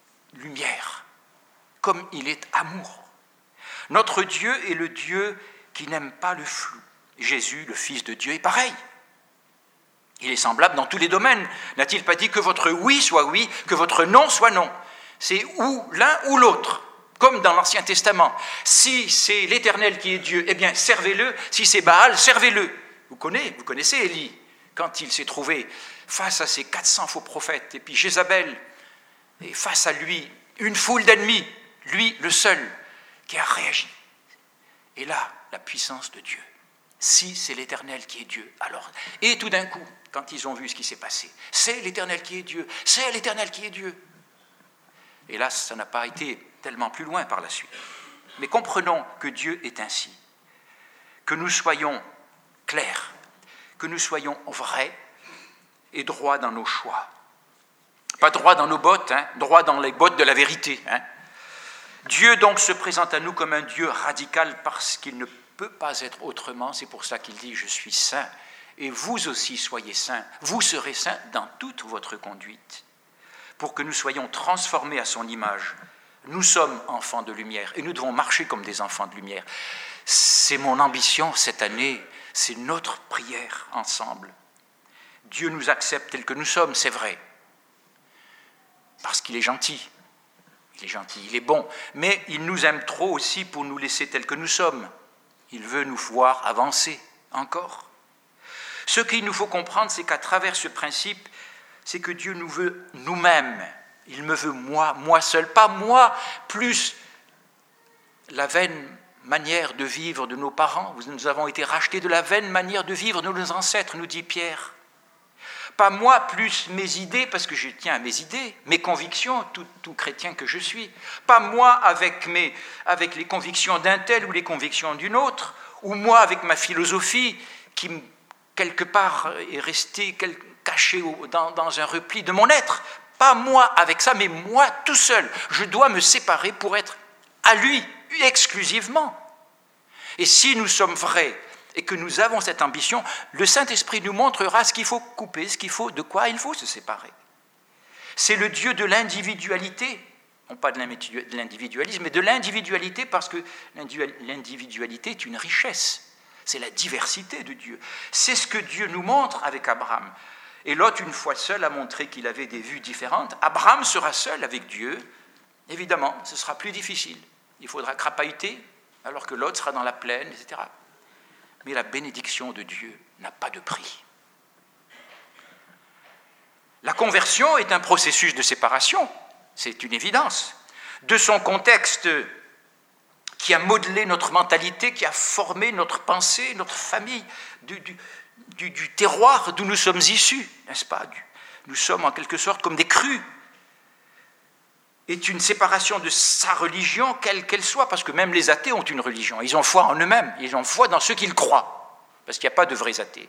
lumière, comme il est amour. Notre Dieu est le Dieu qui n'aime pas le flou. Jésus, le Fils de Dieu, est pareil. Il est semblable dans tous les domaines. N'a-t-il pas dit que votre oui soit oui, que votre non soit non? C'est ou l'un ou l'autre, comme dans l'Ancien Testament. Si c'est l'Éternel qui est Dieu, eh bien servez-le. Si c'est Baal, servez-le. Vous connaissez, vous connaissez Élie, quand il s'est trouvé face à ces quatre cents faux prophètes, et puis Jézabel, et face à lui, une foule d'ennemis, lui le seul qui a réagi. Et là, la puissance de Dieu. Si c'est l'Éternel qui est Dieu, alors... Et tout d'un coup, quand ils ont vu ce qui s'est passé, c'est l'Éternel qui est Dieu, c'est l'Éternel qui est Dieu. Hélas, ça n'a pas été tellement plus loin par la suite. Mais comprenons que Dieu est ainsi, que nous soyons clairs, que nous soyons vrais et droits dans nos choix. Pas droits dans nos bottes, hein, droits dans les bottes de la vérité. Hein. Dieu donc se présente à nous comme un Dieu radical parce qu'il ne peut pas être autrement. C'est pour ça qu'il dit « Je suis saint » et vous aussi soyez saints. Vous serez saints dans toute votre conduite pour que nous soyons transformés à son image. Nous sommes enfants de lumière et nous devons marcher comme des enfants de lumière. C'est mon ambition cette année, c'est notre prière ensemble. Dieu nous accepte tels que nous sommes, c'est vrai, parce qu'il est gentil. Il est gentil, il est bon, mais il nous aime trop aussi pour nous laisser tels que nous sommes. Il veut nous voir avancer encore. Ce qu'il nous faut comprendre, c'est qu'à travers ce principe, c'est que Dieu nous veut nous-mêmes. Il me veut moi, moi seul, pas moi, plus la vaine manière de vivre de nos parents. Nous avons été rachetés de la vaine manière de vivre de nos ancêtres, nous dit Pierre. Pas moi, plus mes idées, parce que je tiens à mes idées, mes convictions, tout, tout chrétien que je suis. Pas moi avec, mes, avec les convictions d'un tel ou les convictions d'une autre, ou moi avec ma philosophie qui, quelque part, est restée cachée dans, dans un repli de mon être. Pas moi avec ça, mais moi tout seul. Je dois me séparer pour être à lui, exclusivement. Et si nous sommes vrais, et que nous avons cette ambition, le Saint-Esprit nous montrera ce qu'il faut couper, ce qu'il faut, de quoi il faut se séparer. C'est le Dieu de l'individualité, non pas de l'individualisme, mais de l'individualité, parce que l'individualité est une richesse. C'est la diversité de Dieu. C'est ce que Dieu nous montre avec Abraham. Et Lot, une fois seul, a montré qu'il avait des vues différentes. Abraham sera seul avec Dieu. Évidemment, ce sera plus difficile. Il faudra crapahuter, alors que Lot sera dans la plaine, et cetera. Mais la bénédiction de Dieu n'a pas de prix. La conversion est un processus de séparation, c'est une évidence, de son contexte qui a modelé notre mentalité, qui a formé notre pensée, notre famille, du, du, du, du terroir d'où nous sommes issus, n'est-ce pas? Nous sommes en quelque sorte comme des crus. Est une séparation de sa religion, quelle qu'elle soit, parce que même les athées ont une religion. Ils ont foi en eux-mêmes, ils ont foi dans ceux qu'ils croient, parce qu'il n'y a pas de vrais athées.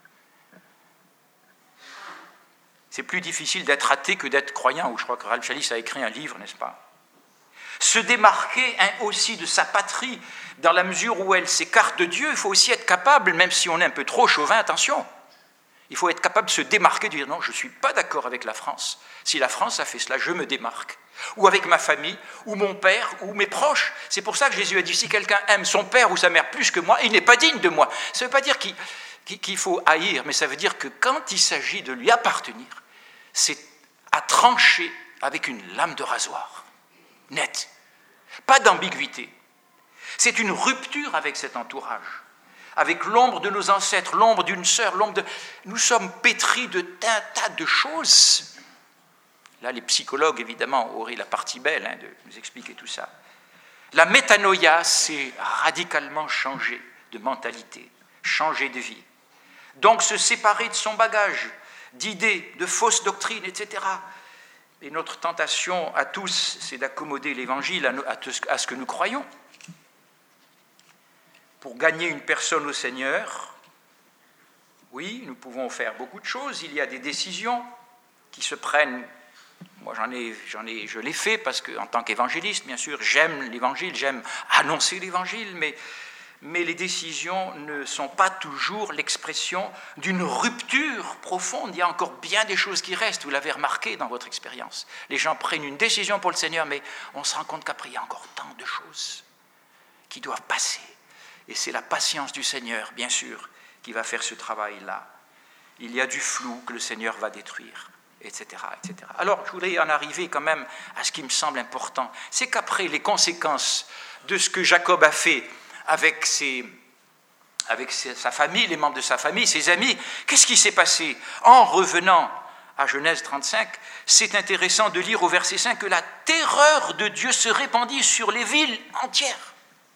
C'est plus difficile d'être athée que d'être croyant, ou je crois que Ralph Chalice a écrit un livre, n'est-ce pas? Se démarquer aussi de sa patrie, dans la mesure où elle s'écarte de Dieu, il faut aussi être capable, même si on est un peu trop chauvin, attention, il faut être capable de se démarquer, de dire non, je ne suis pas d'accord avec la France. Si la France a fait cela, je me démarque. Ou avec ma famille, ou mon père, ou mes proches. C'est pour ça que Jésus a dit, si quelqu'un aime son père ou sa mère plus que moi, il n'est pas digne de moi. Ça ne veut pas dire qu'il, qu'il faut haïr, mais ça veut dire que quand il s'agit de lui appartenir, c'est à trancher avec une lame de rasoir, nette. Pas d'ambiguïté. C'est une rupture avec cet entourage, avec l'ombre de nos ancêtres, l'ombre d'une sœur, l'ombre de... Nous sommes pétris de un tas de choses. Là, les psychologues, évidemment, auraient la partie belle hein, de nous expliquer tout ça. La métanoïa, c'est radicalement changer de mentalité, changer de vie. Donc, se séparer de son bagage, d'idées, de fausses doctrines, et cetera. Et notre tentation à tous, c'est d'accommoder l'Évangile à ce que nous croyons. Pour gagner une personne au Seigneur, oui, nous pouvons faire beaucoup de choses. Il y a des décisions qui se prennent. Moi, j'en ai, j'en ai, je l'ai fait parce qu'en tant qu'évangéliste, bien sûr, j'aime l'Évangile, j'aime annoncer l'Évangile, mais, mais les décisions ne sont pas toujours l'expression d'une rupture profonde. Il y a encore bien des choses qui restent, vous l'avez remarqué dans votre expérience. Les gens prennent une décision pour le Seigneur, mais on se rend compte qu'après, il y a encore tant de choses qui doivent passer, Et c'est la patience du Seigneur, bien sûr, qui va faire ce travail-là. Il y a du flou que le Seigneur va détruire, et cetera, et cetera. Alors, je voulais en arriver quand même à ce qui me semble important. C'est qu'après les conséquences de ce que Jacob a fait avec, ses, avec ses, sa famille, les membres de sa famille, ses amis, qu'est-ce qui s'est passé? En revenant à Genèse trente-cinq, c'est intéressant de lire au verset cinq que la terreur de Dieu se répandit sur les villes entières.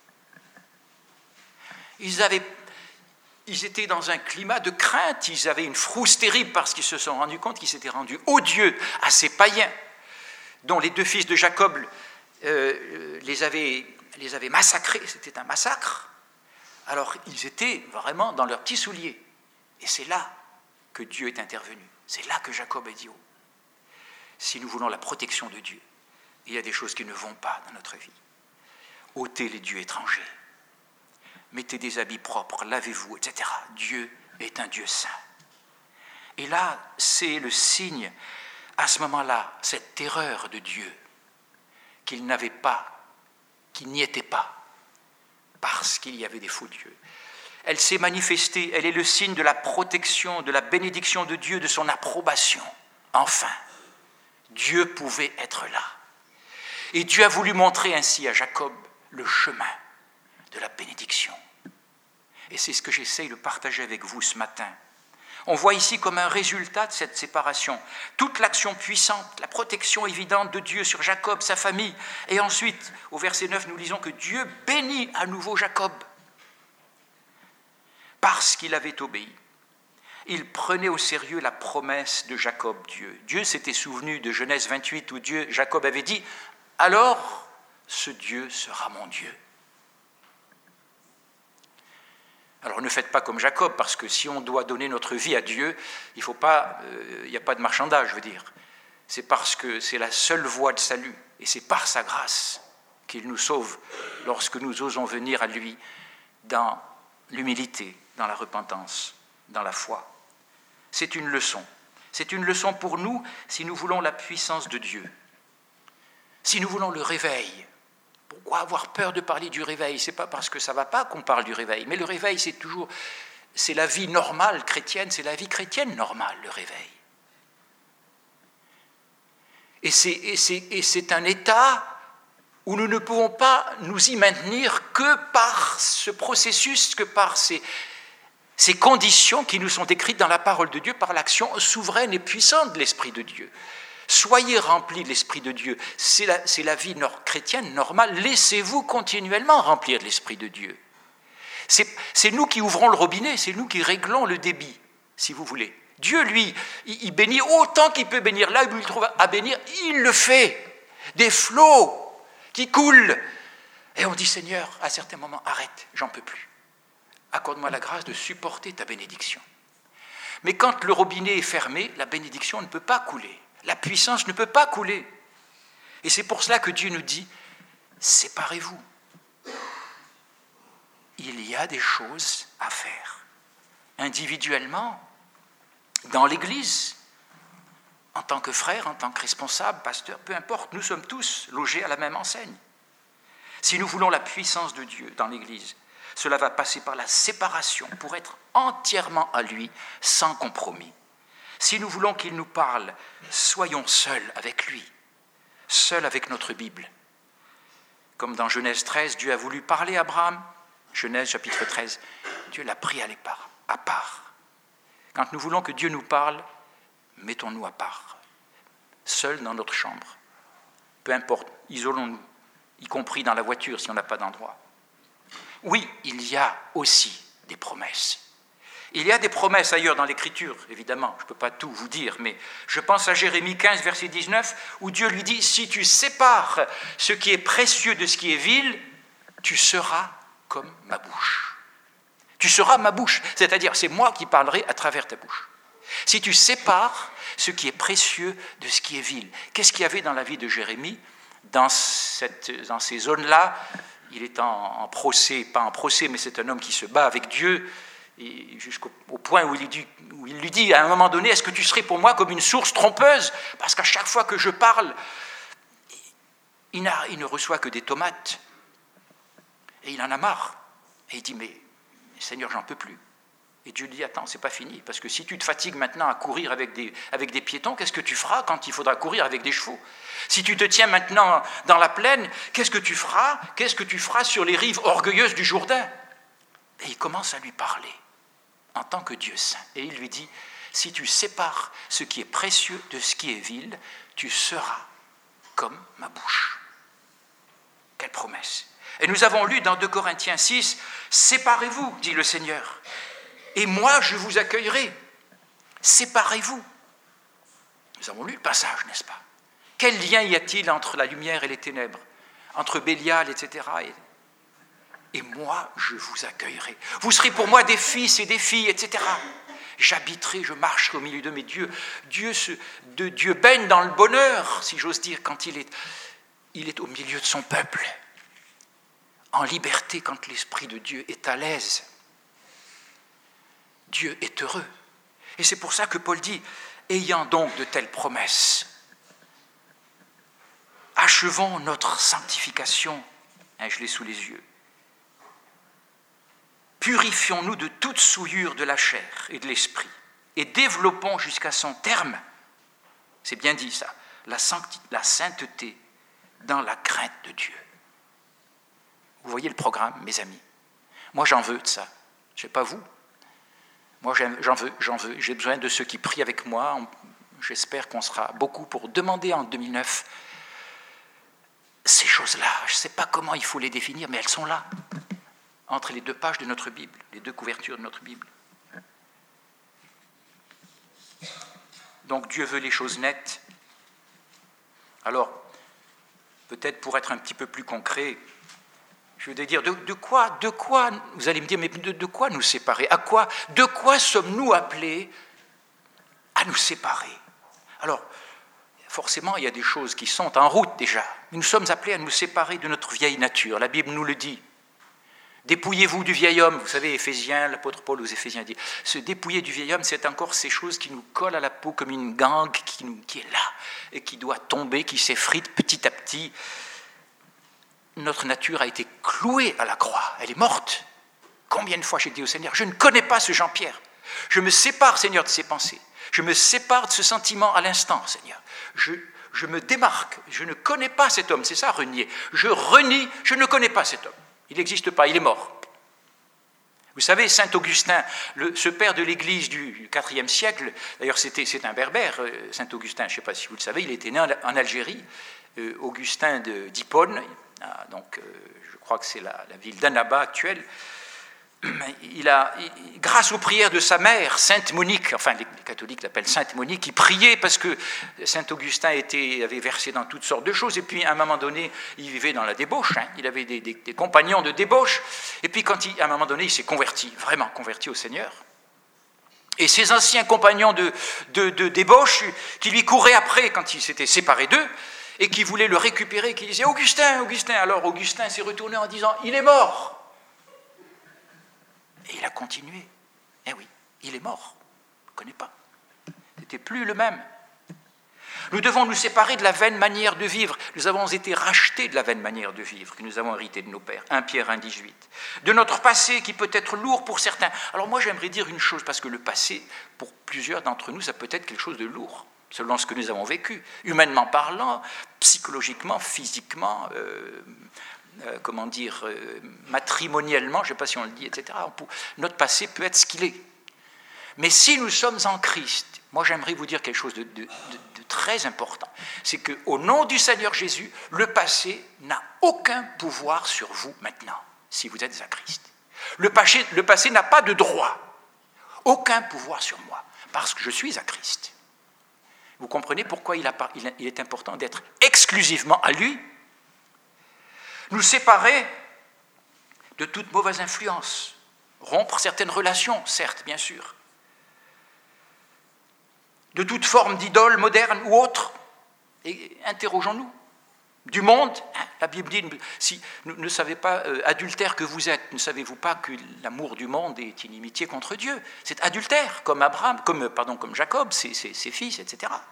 Ils, avaient, ils étaient dans un climat de crainte, ils avaient une frousse terrible parce qu'ils se sont rendus compte qu'ils s'étaient rendus odieux à ces païens dont les deux fils de Jacob euh, les, avaient, les avaient massacrés, c'était un massacre. Alors ils étaient vraiment dans leurs petits souliers. Et c'est là que Dieu est intervenu. C'est là que Jacob a dit, oh, si nous voulons la protection de Dieu, il y a des choses qui ne vont pas dans notre vie. Ôtez les dieux étrangers. Mettez des habits propres, lavez-vous, et cetera. Dieu est un Dieu saint. Et là, c'est le signe, à ce moment-là, cette terreur de Dieu, qu'il n'avait pas, qu'il n'y était pas, parce qu'il y avait des faux dieux. Elle s'est manifestée, elle est le signe de la protection, de la bénédiction de Dieu, de son approbation. Enfin, Dieu pouvait être là. Et Dieu a voulu montrer ainsi à Jacob le chemin de la bénédiction. Et c'est ce que j'essaye de partager avec vous ce matin. On voit ici comme un résultat de cette séparation toute l'action puissante, la protection évidente de Dieu sur Jacob, sa famille. Et ensuite, au verset neuf, nous lisons que Dieu bénit à nouveau Jacob parce qu'il avait obéi. Il prenait au sérieux la promesse de Jacob, Dieu. Dieu s'était souvenu de Genèse vingt-huit où Dieu, Jacob avait dit « Alors, ce Dieu sera mon Dieu ». Alors ne faites pas comme Jacob, parce que si on doit donner notre vie à Dieu, il faut pas, euh, il n'y a pas de marchandage, je veux dire. C'est parce que c'est la seule voie de salut, et c'est par sa grâce qu'il nous sauve lorsque nous osons venir à lui dans l'humilité, dans la repentance, dans la foi. C'est une leçon. C'est une leçon pour nous si nous voulons la puissance de Dieu, si nous voulons le réveil. Pourquoi avoir peur de parler du réveil? Ce n'est pas parce que ça ne va pas qu'on parle du réveil, mais le réveil, c'est toujours, c'est la vie normale chrétienne, c'est la vie chrétienne normale, le réveil. Et c'est, et c'est, et c'est un état où nous ne pouvons pas nous y maintenir que par ce processus, que par ces, ces conditions qui nous sont décrites dans la parole de Dieu, par l'action souveraine et puissante de l'Esprit de Dieu. Soyez remplis de l'Esprit de Dieu. C'est la, c'est la vie nord- chrétienne normale. Laissez-vous continuellement remplir de l'Esprit de Dieu. C'est, c'est nous qui ouvrons le robinet, c'est nous qui réglons le débit, si vous voulez. Dieu, lui, il, il bénit autant qu'il peut bénir. Là où il trouve à bénir, il le fait. Des flots qui coulent. Et on dit, Seigneur, à certains moments, arrête, j'en peux plus. Accorde-moi la grâce de supporter ta bénédiction. Mais quand le robinet est fermé, la bénédiction ne peut pas couler. La puissance ne peut pas couler. Et c'est pour cela que Dieu nous dit, séparez-vous. Il y a des choses à faire. Individuellement, dans l'Église, en tant que frère, en tant que responsable, pasteur, peu importe, nous sommes tous logés à la même enseigne. Si nous voulons la puissance de Dieu dans l'Église, cela va passer par la séparation pour être entièrement à lui, sans compromis. Si nous voulons qu'il nous parle, soyons seuls avec lui, seuls avec notre Bible. Comme dans Genèse treize, Dieu a voulu parler à Abraham. Genèse chapitre treize, Dieu l'a pris à l'écart, à part. Quand nous voulons que Dieu nous parle, mettons-nous à part, seuls dans notre chambre. Peu importe, isolons-nous, y compris dans la voiture si on n'a pas d'endroit. Oui, il y a aussi des promesses. Il y a des promesses ailleurs dans l'Écriture, évidemment, je ne peux pas tout vous dire, mais je pense à Jérémie quinze, verset dix-neuf, où Dieu lui dit « Si tu sépares ce qui est précieux de ce qui est vil, tu seras comme ma bouche. » Tu seras ma bouche, c'est-à-dire c'est moi qui parlerai à travers ta bouche. Si tu sépares ce qui est précieux de ce qui est vil. Qu'est-ce qu'il y avait dans la vie de Jérémie? Dans, cette, dans ces zones-là, il est en, en procès, pas en procès, mais c'est un homme qui se bat avec Dieu, et jusqu'au au point où il, dit, où il lui dit à un moment donné, est-ce que tu serais pour moi comme une source trompeuse? Parce qu'à chaque fois que je parle, il, n'a, il ne reçoit que des tomates. Et il en a marre. Et il dit, mais Seigneur, j'en peux plus. Et Dieu lui dit, attends, c'est pas fini, parce que si tu te fatigues maintenant à courir avec des, avec des piétons, qu'est-ce que tu feras quand il faudra courir avec des chevaux? Si tu te tiens maintenant dans la plaine, qu'est-ce que tu feras? Qu'est-ce que tu feras sur les rives orgueilleuses du Jourdain? Et il commence à lui parler en tant que Dieu saint. Et il lui dit, si tu sépares ce qui est précieux de ce qui est vil, tu seras comme ma bouche. Quelle promesse! Et nous avons lu dans deux Corinthiens six, « Séparez-vous, dit le Seigneur, et moi je vous accueillerai. Séparez-vous. » Nous avons lu le passage, n'est-ce pas? Quel lien y a-t-il entre la lumière et les ténèbres? Entre Bélial, et cetera. Et, et moi je vous accueillerai. Vous serez pour moi des fils et des filles, et cetera. J'habiterai, je marcherai au milieu d'eux, mais Dieu, Dieu, se, de, Dieu baigne dans le bonheur, si j'ose dire, quand il est, il est au milieu de son peuple. En liberté quand l'Esprit de Dieu est à l'aise. Dieu est heureux. Et c'est pour ça que Paul dit, ayant donc de telles promesses, achevons notre sanctification, hein, je l'ai sous les yeux, purifions-nous de toute souillure de la chair et de l'esprit, et développons jusqu'à son terme, c'est bien dit ça, la, sancti- la sainteté dans la crainte de Dieu. Vous voyez le programme, mes amis? Moi, j'en veux de ça. Je ne sais pas vous. Moi, j'en veux, j'en veux. J'ai besoin de ceux qui prient avec moi. J'espère qu'on sera beaucoup pour demander en deux mille neuf ces choses-là. Je ne sais pas comment il faut les définir, mais elles sont là, entre les deux pages de notre Bible, les deux couvertures de notre Bible. Donc, Dieu veut les choses nettes. Alors, peut-être pour être un petit peu plus concret, je voudrais dire, de, de quoi, de quoi, vous allez me dire, mais de, de quoi nous séparer? À quoi, de quoi sommes-nous appelés à nous séparer? Alors, forcément, il y a des choses qui sont en route déjà. Nous sommes appelés à nous séparer de notre vieille nature. La Bible nous le dit. Dépouillez-vous du vieil homme. Vous savez, Éphésiens, l'apôtre Paul aux Éphésiens dit, se dépouiller du vieil homme, c'est encore ces choses qui nous collent à la peau comme une gangue qui, nous, qui est là et qui doit tomber, qui s'effrite petit à petit. Notre nature a été clouée à la croix, elle est morte. Combien de fois j'ai dit au Seigneur, je ne connais pas ce Jean-Pierre. Je me sépare, Seigneur, de ses pensées. Je me sépare de ce sentiment à l'instant, Seigneur. Je, je me démarque, je ne connais pas cet homme, c'est ça, renier. Je renie, je ne connais pas cet homme. Il n'existe pas, il est mort. Vous savez, saint Augustin, le, ce père de l'Église du quatrième siècle, d'ailleurs c'était, c'est un berbère, saint Augustin, je ne sais pas si vous le savez, il était né en, en Algérie, euh, Augustin de, d'Hippone, ah, donc euh, je crois que c'est la, la ville d'Annaba actuelle. Il a, il, grâce aux prières de sa mère, Sainte Monique, enfin les, les catholiques l'appellent Sainte Monique, il priait parce que saint Augustin était, avait versé dans toutes sortes de choses, et puis à un moment donné, il vivait dans la débauche, hein, il avait des, des, des compagnons de débauche, et puis quand il, à un moment donné, il s'est converti, vraiment converti au Seigneur. Et ses anciens compagnons de, de, de débauche, qui lui couraient après quand il s'était séparé d'eux, et qui voulaient le récupérer, qui disaient « Augustin, Augustin !» Alors Augustin s'est retourné en disant « Il est mort !» Et il a continué. Eh oui, il est mort. Je ne connais pas. Il n'était plus le même. Nous devons nous séparer de la vaine manière de vivre. Nous avons été rachetés de la vaine manière de vivre que nous avons hérité de nos pères. un Pierre un, dix-huit. De notre passé qui peut être lourd pour certains. Alors moi j'aimerais dire une chose, parce que le passé, pour plusieurs d'entre nous, ça peut être quelque chose de lourd, selon ce que nous avons vécu, humainement parlant, psychologiquement, physiquement, euh, euh, comment dire, euh, matrimonialement, je ne sais pas si on le dit, et cetera. On peut, notre passé peut être ce qu'il est. Mais si nous sommes en Christ, moi j'aimerais vous dire quelque chose de, de, de, de très important, c'est qu'au nom du Seigneur Jésus, le passé n'a aucun pouvoir sur vous maintenant, si vous êtes à Christ. Le passé, le passé n'a pas de droit, aucun pouvoir sur moi, parce que je suis à Christ. Vous comprenez pourquoi il, a, il est important d'être exclusivement à lui? Nous séparer de toute mauvaise influence, rompre certaines relations, certes, bien sûr, de toute forme d'idole moderne ou autre, et interrogeons-nous. Du monde, hein, la Bible dit, si ne, ne savez pas, euh, adultère que vous êtes, ne savez-vous pas que l'amour du monde est inimitié contre Dieu? C'est adultère, comme Abraham, comme, pardon, comme Jacob, ses, ses, ses fils, et cetera.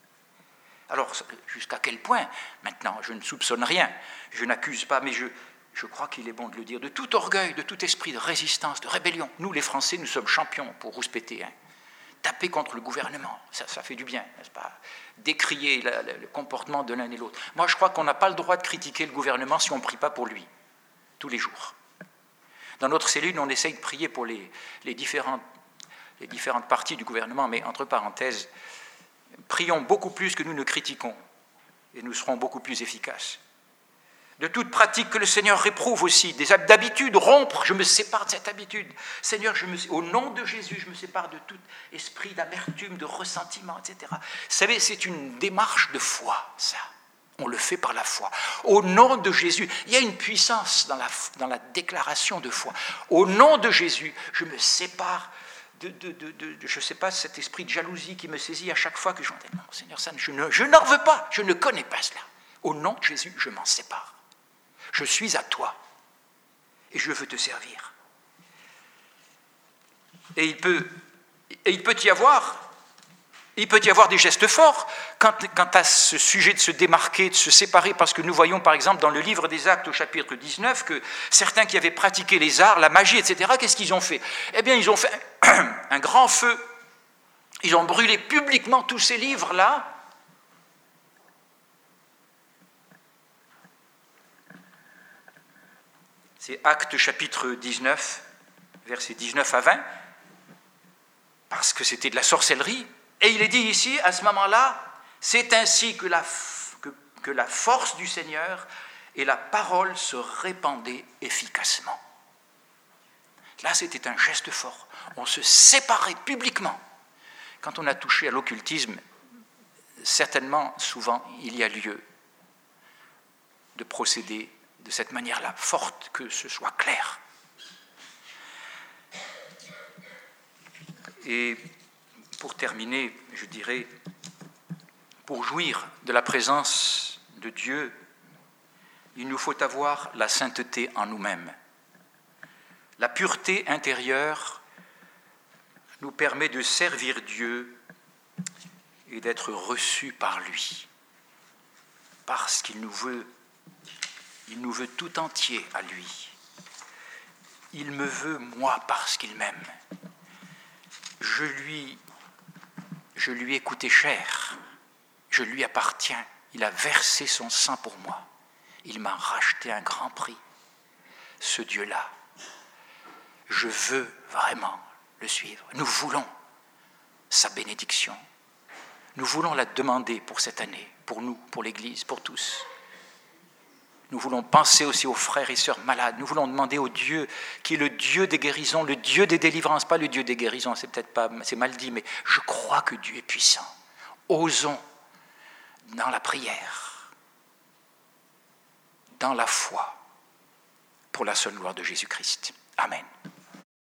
Alors, jusqu'à quel point, maintenant, je ne soupçonne rien, je n'accuse pas, mais je, je crois qu'il est bon de le dire, de tout orgueil, de tout esprit de résistance, de rébellion. Nous, les Français, nous sommes champions pour rouspéter. Hein. Taper contre le gouvernement, ça, ça fait du bien, n'est-ce pas? Décrier la, la, le comportement de l'un et l'autre. Moi, je crois qu'on n'a pas le droit de critiquer le gouvernement si on ne prie pas pour lui, tous les jours. Dans notre cellule, on essaye de prier pour les, les, différentes, les différentes parties du gouvernement, mais entre parenthèses, prions beaucoup plus que nous ne critiquons, et nous serons beaucoup plus efficaces. De toute pratique que le Seigneur réprouve aussi, des d'habitude, rompre, je me sépare de cette habitude. Seigneur, je me, au nom de Jésus, je me sépare de tout esprit d'amertume, de ressentiment, et cetera. Vous savez, c'est une démarche de foi, ça. On le fait par la foi. Au nom de Jésus, il y a une puissance dans la, dans la déclaration de foi. Au nom de Jésus, je me sépare de, de, de, de, de je ne sais pas, cet esprit de jalousie qui me saisit à chaque fois que je dis non, Seigneur, ça, je, ne, je n'en veux pas, je ne connais pas cela. Au nom de Jésus, je m'en sépare. Je suis à toi et je veux te servir. Et il peut, et il peut y avoir, il peut y avoir des gestes forts quant, quant à ce sujet de se démarquer, de se séparer, parce que nous voyons par exemple dans le livre des Actes au chapitre dix-neuf que certains qui avaient pratiqué les arts, la magie, et cetera, qu'est-ce qu'ils ont fait? Eh bien, ils ont fait un, un grand feu. Ils ont brûlé publiquement tous ces livres-là. C'est Actes chapitre dix-neuf, versets dix-neuf à vingt, parce que c'était de la sorcellerie. Et il est dit ici, à ce moment-là, c'est ainsi que la, que, que la force du Seigneur et la parole se répandaient efficacement. Là, c'était un geste fort. On se séparait publiquement. Quand on a touché à l'occultisme, certainement, souvent, il y a lieu de procéder de cette manière-là, forte, que ce soit clair. Et pour terminer, je dirais, pour jouir de la présence de Dieu, il nous faut avoir la sainteté en nous-mêmes. La pureté intérieure nous permet de servir Dieu et d'être reçus par lui, parce qu'il nous veut Il nous veut tout entier à lui. Il me veut, moi, parce qu'il m'aime. Je lui, je lui ai coûté cher. Je lui appartiens. Il a versé son sang pour moi. Il m'a racheté un grand prix. Ce Dieu-là, je veux vraiment le suivre. Nous voulons sa bénédiction. Nous voulons la demander pour cette année, pour nous, pour l'Église, pour tous. Nous voulons penser aussi aux frères et sœurs malades. Nous voulons demander au Dieu qui est le Dieu des guérisons, le Dieu des délivrances, pas le Dieu des guérisons, c'est peut-être pas, c'est mal dit, mais je crois que Dieu est puissant. Osons dans la prière, dans la foi, pour la seule gloire de Jésus-Christ. Amen.